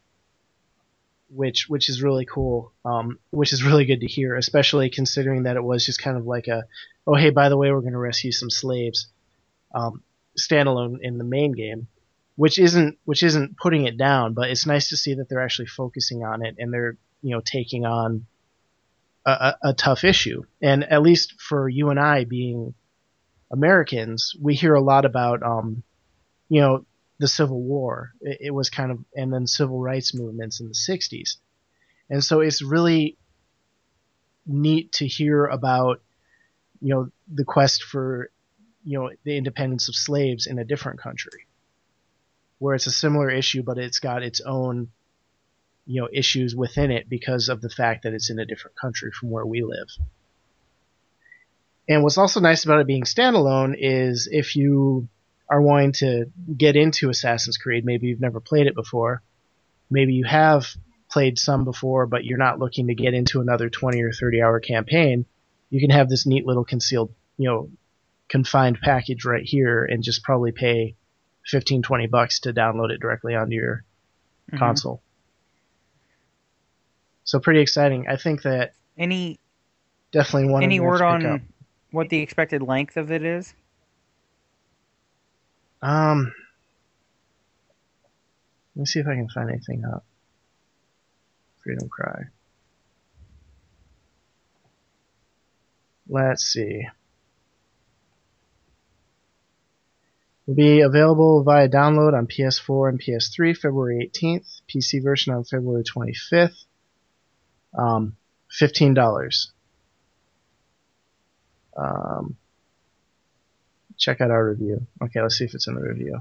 which which is really cool, um, which is really good to hear, especially considering that it was just kind of like a, oh hey, by the way, we're going to rescue some slaves, um, standalone in the main game, which isn't which isn't putting it down, but it's nice to see that they're actually focusing on it and they're you know taking on a, a, a tough issue. And at least for you and I being Americans, we hear a lot about um, you know the Civil War. It, it was kind of, and then civil rights movements in the sixties. And so it's really neat to hear about, you know, the quest for, you know, the independence of slaves in a different country where it's a similar issue, but it's got its own, you know, issues within it because of the fact that it's in a different country from where we live. And what's also nice about it being standalone is if you are wanting to get into Assassin's Creed, maybe you've never played it before, maybe you have played some before, but you're not looking to get into another twenty or thirty hour campaign, you can have this neat little concealed, you know, confined package right here and just probably pay fifteen, twenty bucks to download it directly onto your mm-hmm. console. So pretty exciting. I think that any definitely one any word on up. what the expected length of it is? Um, let me see if I can find anything up. Freedom Cry. Let's see. Will be available via download on P S four and P S three February eighteenth. P C version on February twenty-fifth. Um, fifteen dollars. Um, check out our review. Okay, let's see if it's in the review.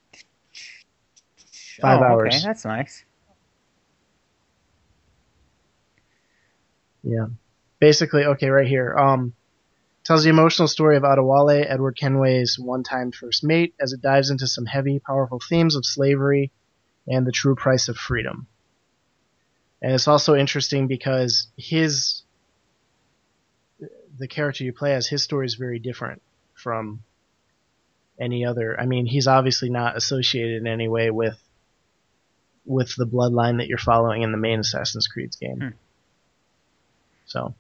Five oh, hours. Okay, that's nice. Yeah. Basically, okay, right here. Um, tells the emotional story of Adewale, Edward Kenway's one-time first mate, as it dives into some heavy, powerful themes of slavery and the true price of freedom. And it's also interesting because his the character you play as, his story is very different from any other. I mean, he's obviously not associated in any way with with the bloodline that you're following in the main Assassin's Creed game. Hmm. So,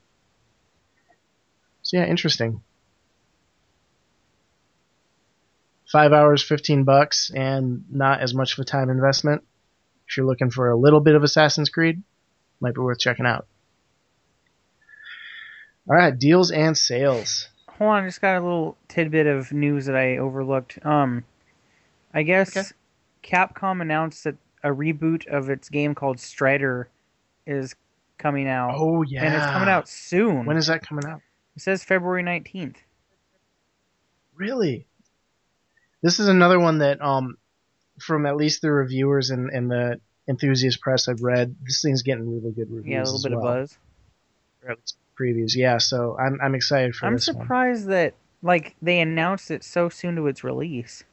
so yeah, interesting. Five hours, fifteen bucks, and not as much of a time investment. If you're looking for a little bit of Assassin's Creed, might be worth checking out. All right, deals and sales. Hold on, I just got a little tidbit of news that I overlooked. Um, I guess Okay. Capcom announced that a reboot of its game called Strider is coming out. Oh yeah, And it's coming out soon. When is that coming out? It says February nineteenth. Really? This is another one that, um, from at least the reviewers and, and the enthusiast press I've read, this thing's getting really good reviews. Yeah, a little as bit well. of buzz. Or at least previews, yeah. So I'm I'm excited for I'm this one. surprised that like they announced it so soon to its release.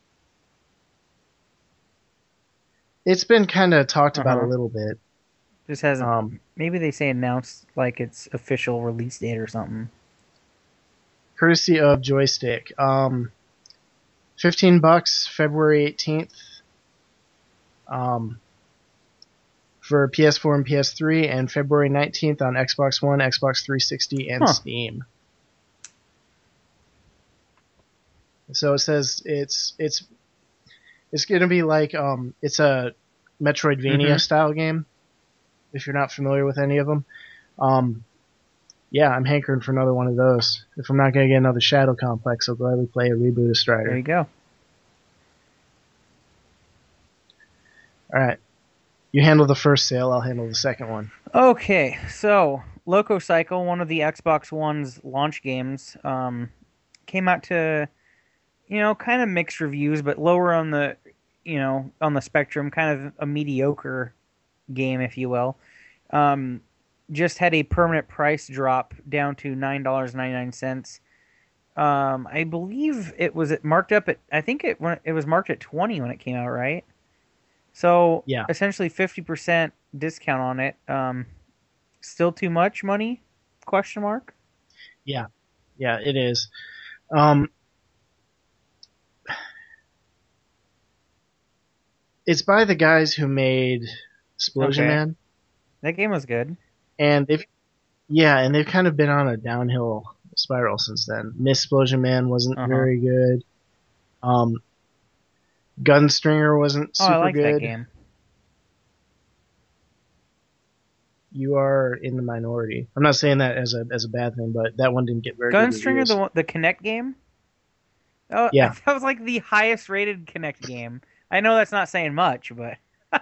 It's been kind of talked about Uh-huh. a little bit. Just hasn't. Um, Maybe they say announced like its official release date or something. courtesy of Joystick. Um, fifteen bucks, February eighteenth. Um, for P S four and P S three, and February nineteenth on Xbox One, Xbox three sixty, and Huh. Steam. So it says it's it's it's going to be like um it's a Metroidvania Mhm. style game. If you're not familiar with any of them, um, yeah, I'm hankering for another one of those. If I'm not going to get another Shadow Complex, I'll gladly play a reboot of Strider. There you go. All right, you handle the first sale. I'll handle the second one. Okay, so Loco Cycle, one of the Xbox One's launch games, um, came out to, you know, kind of mixed reviews, but lower on the, you know, on the spectrum, kind of a mediocre game, if you will. Um, just had a permanent price drop down to nine dollars and ninety-nine cents. Um, I believe it was it marked up at, I think it it was marked at twenty when it came out, right? So Yeah. essentially fifty percent discount on it. Um, still too much money? Question mark. Yeah, yeah, it is. Um, it's by the guys who made Explosion Okay. Man, That game was good. and they've yeah, and they've kind of been on a downhill spiral since then. Miss Explosion Man wasn't Uh-huh. very good. Um, Gunstringer wasn't Oh, super I like good. that game. You are in the minority. I'm not saying that as a as a bad thing, but that one didn't get very good Gunstringer, reviews. the one, the Kinect game. Oh, Yeah. that was like the highest rated Kinect game. I know that's not saying much, but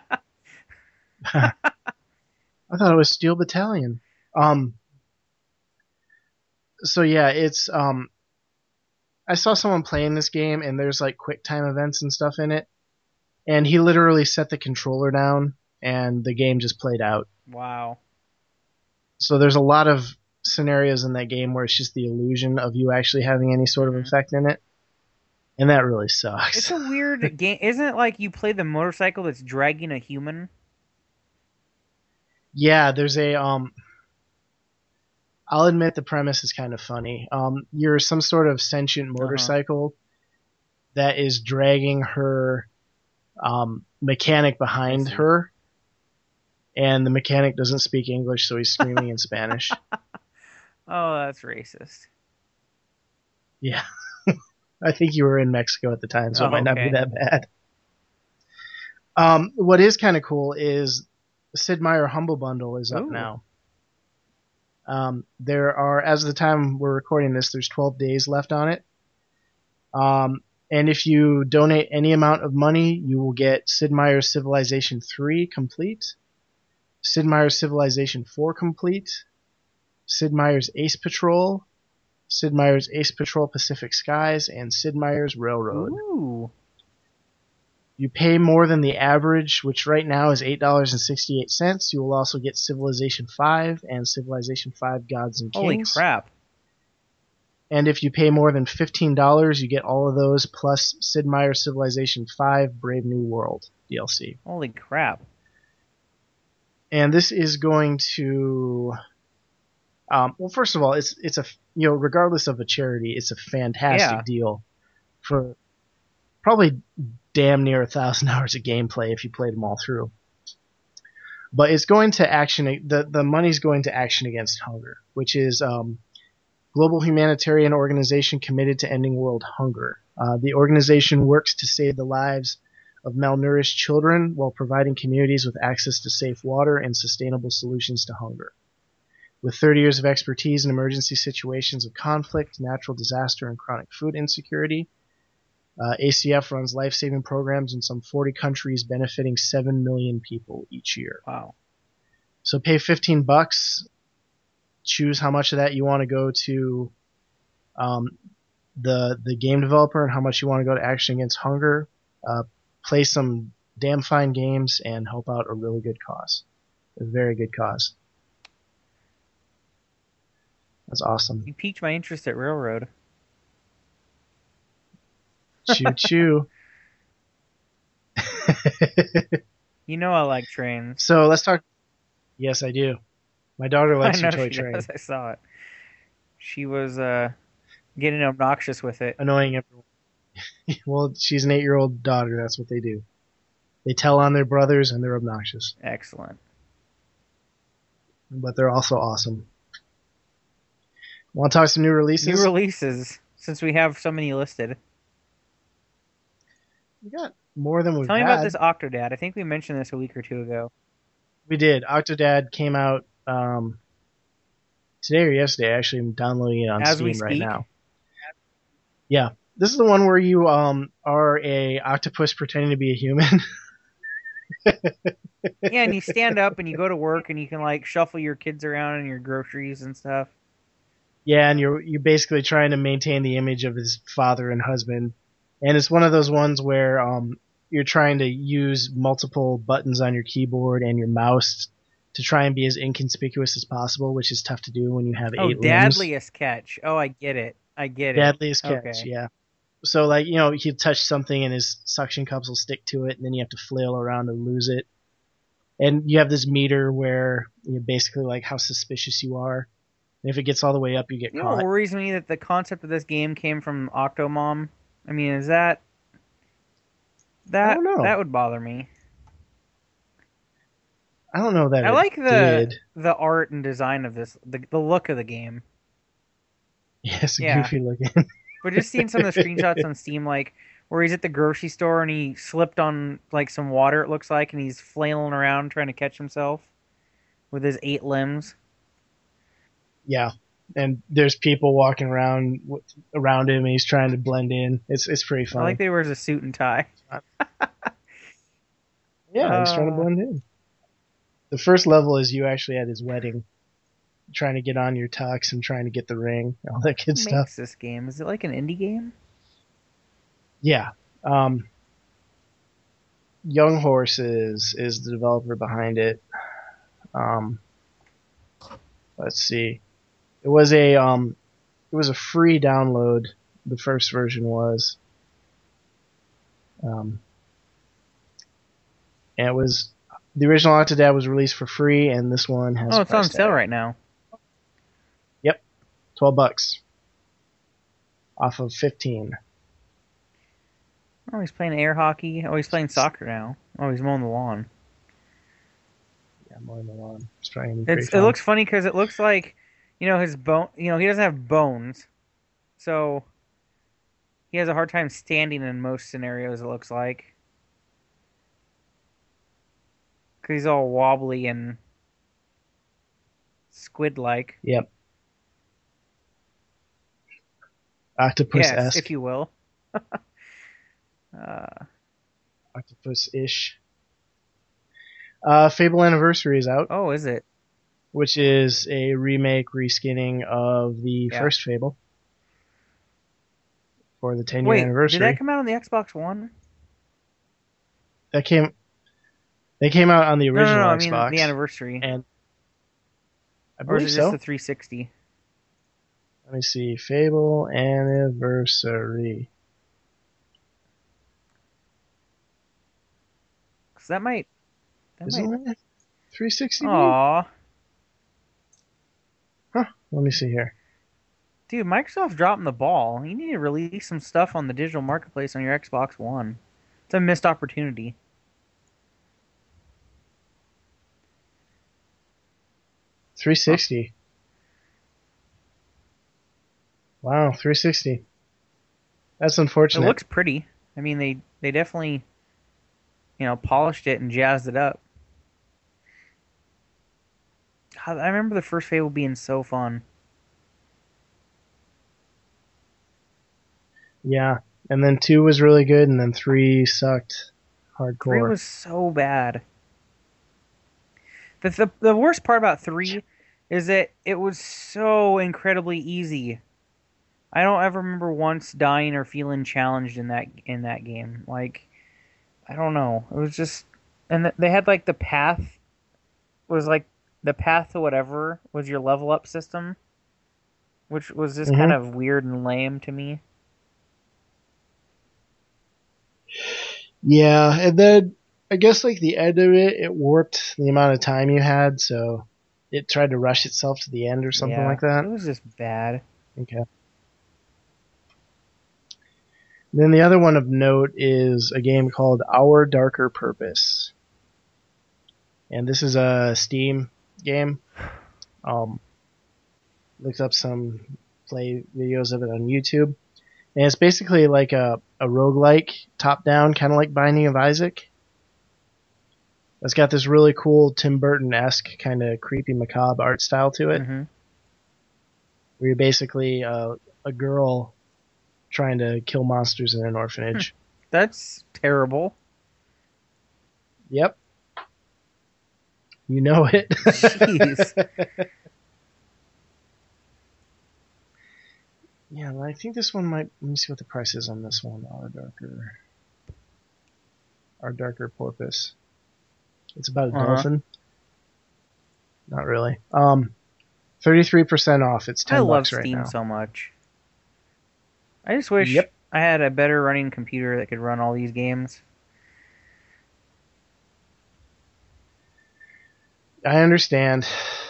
I thought it was Steel Battalion. Um. So yeah, it's um. I saw someone playing this game, and there's like quick time events and stuff in it, and he literally set the controller down, and the game just played out. wow. So there's a lot of scenarios in that game where it's just the illusion of you actually having any sort of effect in it, and that really sucks. It's a weird game. Isn't it like you play the motorcycle that's dragging a human? Yeah, there's a um. I'll admit the premise is kind of funny. Um, you're some sort of sentient motorcycle that is dragging her um, mechanic behind I see. her, and the mechanic doesn't speak English, so he's screaming in Spanish. Oh, that's racist. Yeah, I think you were in Mexico at the time, so Oh, it might not okay. be that bad. Um, what is kind of cool is Sid Meier Humble Bundle is up Ooh. now. Um, there are, as of the time we're recording this, there's twelve days left on it. Um, and if you donate any amount of money, you will get Sid Meier's Civilization three complete, Sid Meier's Civilization four complete, Sid Meier's Ace Patrol, Sid Meier's Ace Patrol Pacific Skies, and Sid Meier's Railroad. Ooh. You pay more than the average, which right now is eight dollars and sixty-eight cents. You will also get Civilization five and Civilization five Gods and Kings. Holy crap. And if you pay more than fifteen dollars, you get all of those plus Sid Meier's Civilization five Brave New World D L C. Holy crap. and this is going to. Um, well, first of all, it's it's a you know regardless of a charity, it's a fantastic Yeah. deal for probably damn near a thousand hours of gameplay if you played them all through. But it's going to action. The the money's going to Action Against Hunger, which is um, global humanitarian organization committed to ending world hunger. Uh, the organization works to save the lives of malnourished children while providing communities with access to safe water and sustainable solutions to hunger. With thirty years of expertise in emergency situations of conflict, natural disaster, and chronic food insecurity, uh, A C F runs life-saving programs in some forty countries benefiting seven million people each year. Wow. So pay fifteen bucks, choose how much of that you want to go to um, the the game developer and how much you want to go to Action Against Hunger, uh, play some damn fine games, and help out a really good cause. A very good cause. That's awesome. You piqued my interest at Railroad. Choo choo. You know I like trains. So let's talk. Yes, I do. My daughter likes I your know toy she train. does. I saw it. She was uh, getting obnoxious with it. Annoying everyone. Well, she's an eight-year-old daughter. That's what they do. They tell on their brothers, and they're obnoxious. Excellent. But they're also awesome. Want to talk some new releases? New releases, since we have so many listed. We got more than we've Tell me had. about this Octodad. I think we mentioned this a week or two ago. We did. Octodad came out um, today or yesterday. Actually, I'm downloading it on As Steam we right speak? now. Yeah. This is the one where you um, are a octopus pretending to be a human. Yeah, and you stand up and you go to work and you can like shuffle your kids around and your groceries and stuff. Yeah, and you're you're basically trying to maintain the image of his father and husband. And it's one of those ones where um, you're trying to use multiple buttons on your keyboard and your mouse to try and be as inconspicuous as possible, which is tough to do when you have Oh, eight limbs. Dadliest Catch. Oh, I get it. I get it. Deadliest catch, Okay. yeah. So, like, you know, he'll touch something and his suction cups will stick to it, and then you have to flail around to lose it. And you have this meter where you basically, like, how suspicious you are. And if it gets all the way up, you get You know what caught. worries me? That the concept of this game came from Octomom. I mean, is that that I don't know. that would bother me? I don't know that I it like the did. the art and design of this, the the look of the game. Yeah, it's Yeah. goofy looking. But just seeing some of the screenshots on Steam, like where he's at the grocery store and he slipped on like some water, it looks like, and he's flailing around trying to catch himself with his eight limbs. Yeah, and there's people walking around w- around him, and he's trying to blend in. It's it's pretty I funny. like that he wears a suit and tie. Yeah, he's trying to Uh, blend in. The first level is you actually at his wedding, trying to get on your tux and trying to get the ring, all that good Who stuff. makes this game? Is it like an indie game? Yeah. Um, Young Horses is the developer behind it. Um, let's see. It was a um, it was a free download. The first version was. Um, and it was the original Octodad was released for free, and this one has. Oh, a it's on price sale tag. right now. Yep, twelve bucks off of fifteen. Oh, he's playing air hockey. Oh, he's playing soccer now. Oh, he's mowing the lawn. Yeah, more than one. It's trying to be pretty It's, it fun. looks funny because it looks like, you know, his bone. You know, he doesn't have bones, so he has a hard time standing in most scenarios. It looks like because he's all wobbly and squid-like. Yep. Octopus Yes, esque. if you will. uh, Octopus ish. Uh, Fable Anniversary is out, oh, is it? which is a remake, reskinning of the Yeah. first Fable for the ten year Wait, anniversary. did that come out on the Xbox One? That came. They came out on the No, no, original no. I mean Xbox, the anniversary, and I or is believe it so. just the three sixty? Let me see. Fable Anniversary. Because that might. That Isn't might. it? three sixty V? Aw. Huh. Let me see here. Dude, Microsoft's dropping the ball. You need to release some stuff on the digital marketplace on your Xbox One. It's a missed opportunity. three sixty. Oh. Wow, three sixty. That's unfortunate. It looks pretty. I mean, they, they definitely, you know, polished it and jazzed it up. God, I remember the first Fable being so fun. Yeah, and then two was really good, and then three sucked hardcore. Three was so bad. The, the the worst part about three is that it was so incredibly easy. I don't ever remember once dying or feeling challenged in that in that game. Like, I don't know. It was just, and they had like the path was like the path to whatever was your level up system, which was just mm-hmm. kind of weird and lame to me. Yeah, and then I guess like the end of it, it warped the amount of time you had, so it tried to rush itself to the end or something yeah, like that. It was just bad. Okay. Then the other one of note is a game called Our Darker Purpose. And this is a Steam game. Um, looked up some play videos of it on YouTube. And it's basically like a, a roguelike, top-down, kind of like Binding of Isaac. It's got this really cool Tim Burton-esque kind of creepy macabre art style to it. Mm-hmm. Where you're basically uh, a girl trying to kill monsters in an orphanage. That's terrible. Yep. You know it. Jeez. Yeah, well, I think this one might... Let me see what the price is on this one. Our Darker... Our Darker Porpoise. It's about a uh-huh. dolphin. Not really. Um, thirty-three percent off. It's ten I love bucks right Steam now. so much. I just wish Yep. I had a better running computer that could run all these games. I understand.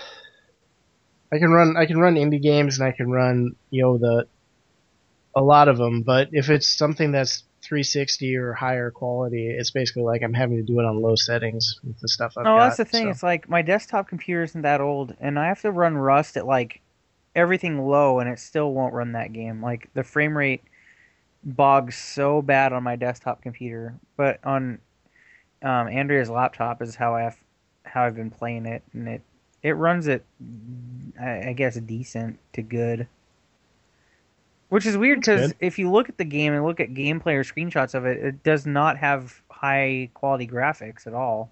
I can run I can run indie games and I can run, you know, the a lot of them, but if it's something that's three sixty or higher quality, it's basically like I'm having to do it on low settings with the stuff I've no, got. that's the thing. So. It's like my desktop computer isn't that old, and I have to run Rust at like everything low, and it still won't run that game. Like the frame rate bogs so bad on my desktop computer, but on um, Andrea's laptop is how I have how I've been playing it, and it it runs it, I, I guess, decent to good. Which is weird because if you look at the game and look at gameplay or screenshots of it, it does not have high quality graphics at all.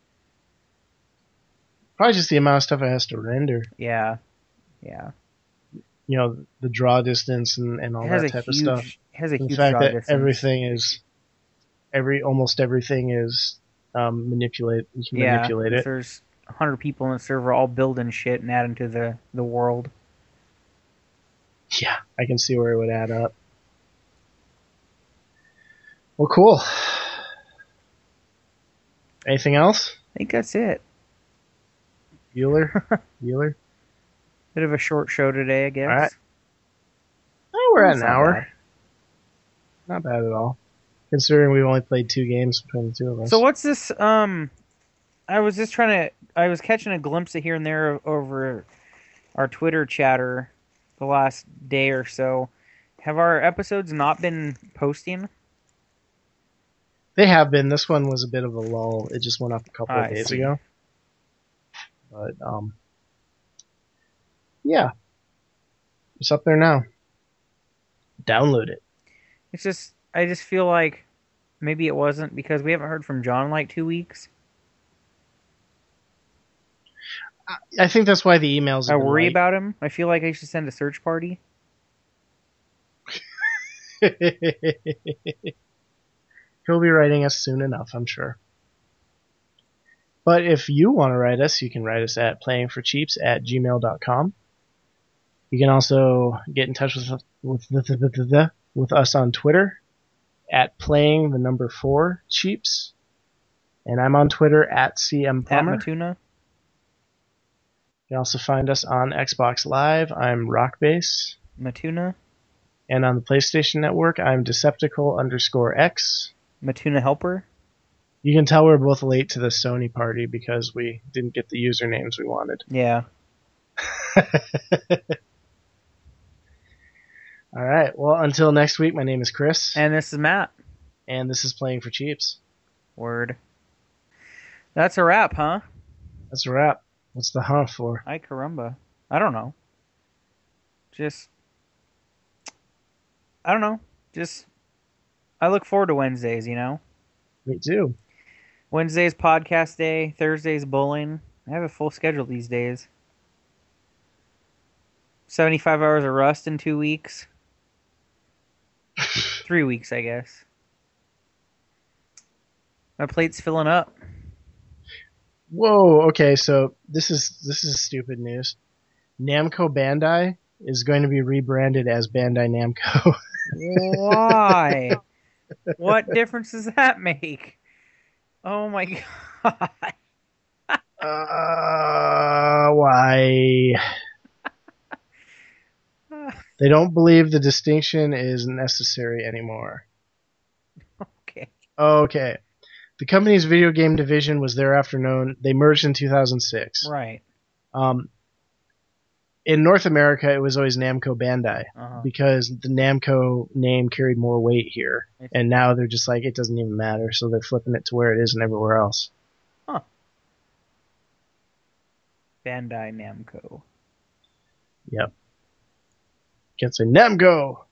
Probably just the amount of stuff it has to render. Yeah, yeah. You know, the draw distance and, and all that type huge, of stuff. It has a the huge fact draw that distance. everything is, every almost everything is um, manipulate. You can yeah, manipulate if it. There's a hundred people in the server all building shit and adding to the the world. Yeah, I can see where it would add up. Well, cool. Anything else? I think that's it. Bueller? Bueller? Bit of a short show today, I guess. All right. Oh, we're at That's an not hour. bad. Not bad at all. Considering we've only played two games between the two of us. So what's this? Um, I was just trying to. I was catching a glimpse of here and there over our Twitter chatter the last day or so. Have our episodes not been posting? They have been. This one was a bit of a lull. It just went up a couple of I days see. ago. But, um... yeah. It's up there now. Download it. It's just, I just feel like maybe it wasn't because we haven't heard from John in like two weeks. I, I think that's why the emails I have been worry late. about him. I feel like I should send a search party. He'll be writing us soon enough, I'm sure. But if you want to write us, you can write us at playingforcheaps at gmail dot com. You can also get in touch with with, with, with us on Twitter at playing the number four cheaps. And I'm on Twitter at C M Plummer. At Matuna. You can also find us on Xbox Live. I'm Rockbase. Matuna. And on the PlayStation Network, I'm Deceptical underscore X. Matuna Helper. You can tell we're both late to the Sony party because we didn't get the usernames we wanted. Yeah. All right. Well, until next week, my name is Chris. And this is Matt. And this is Playing for Cheaps. Word. That's a wrap, huh? That's a wrap. What's the huh for? Ay caramba. I don't know. Just... I don't know. Just... I look forward to Wednesdays, you know? Me too. Wednesday's podcast day. Thursday's bowling. I have a full schedule these days. seventy-five hours of Rust in two weeks. Three weeks, I guess. My plate's filling up. Whoa, okay, so this is this is stupid news. Namco Bandai is going to be rebranded as Bandai Namco. Why? What difference does that make? Oh my god. Uh, why? They don't believe the distinction is necessary anymore. Okay. Okay. The company's video game division was thereafter known. They merged in two thousand six. Right. Um, in North America, it was always Namco Bandai Uh-huh. because the Namco name carried more weight here. And now they're just like, it doesn't even matter, so they're flipping it to where it is and everywhere else. Huh. Bandai Namco. Yep. Can't say Namco!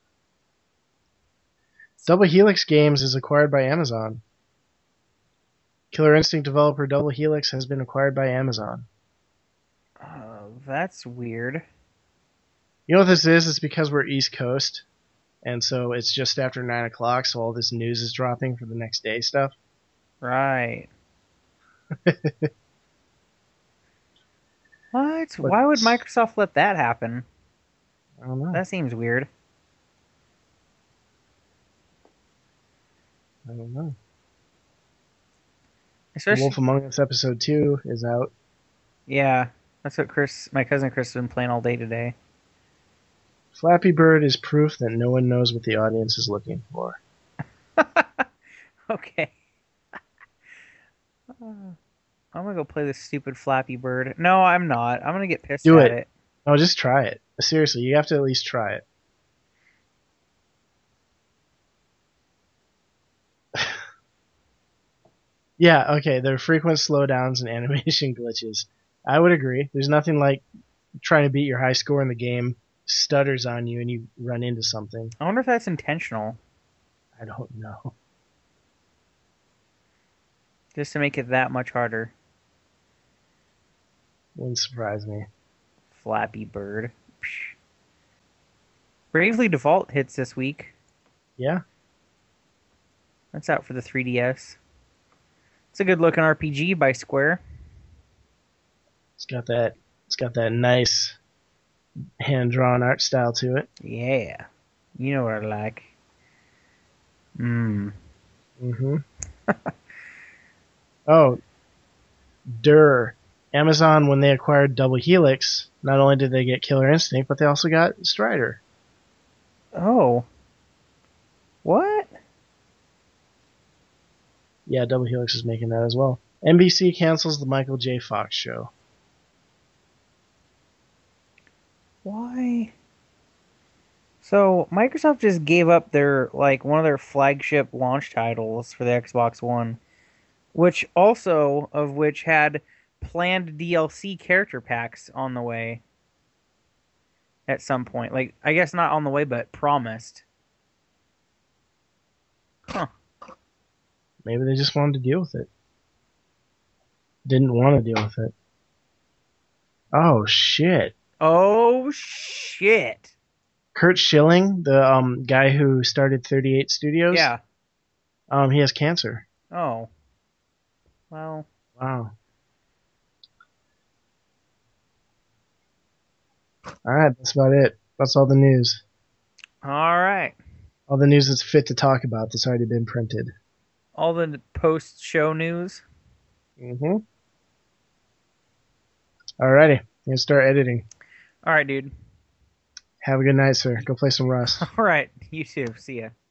Double Helix Games is acquired by Amazon. Killer Instinct developer Double Helix has been acquired by Amazon. Uh, that's weird. You know what this is? It's because we're East Coast, and so it's just after nine o'clock, so all this news is dropping for the next day stuff. Right. What? But Why would Microsoft let that happen? I don't know. That seems weird. I don't know. Especially, Wolf Among Us episode two is out. yeah, that's what Chris, my cousin Chris, has been playing all day today. Flappy Bird is proof that no one knows what the audience is looking for. Okay. I'm gonna go play this stupid Flappy Bird. No, I'm not. I'm gonna get pissed Do at it. it. No, just try it. Seriously, you have to at least try it. Yeah, okay, there are frequent slowdowns and animation glitches. I would agree. There's nothing like trying to beat your high score in the game, stutters on you, and you run into something. I wonder if that's intentional. I don't know. Just to make it that much harder. Wouldn't surprise me. Flappy Bird. Psh. Bravely Default hits this week. Yeah? That's out for the three D S. It's a good looking R P G by Square. It's got that it's got that nice hand drawn art style to it. Yeah. You know what I like. Mmm. Mm-hmm. Oh, Durr. Amazon, when they acquired Double Helix, not only did they get Killer Instinct, but they also got Strider. Oh. What? Yeah, Double Helix is making that as well. N B C cancels the Michael J. Fox show. Why? So, Microsoft just gave up their, like, one of their flagship launch titles for the Xbox One, which also, of which had planned D L C character packs on the way at some point. Like, I guess not on the way, but promised. Huh. Maybe they just wanted to deal with it. Didn't want to deal with it. Oh, shit. Oh, shit. Kurt Schilling, the um, guy who started thirty-eight Studios, Yeah. um, he has cancer. Oh. Well. Wow. Alright, that's about it. That's all the news. All right. All the news that's fit to talk about that's already been printed. All the post-show news. Mm-hmm. Alrighty. gonna start editing. All right, dude. Have a good night, sir. Go play some Rust. All right. You too. See ya.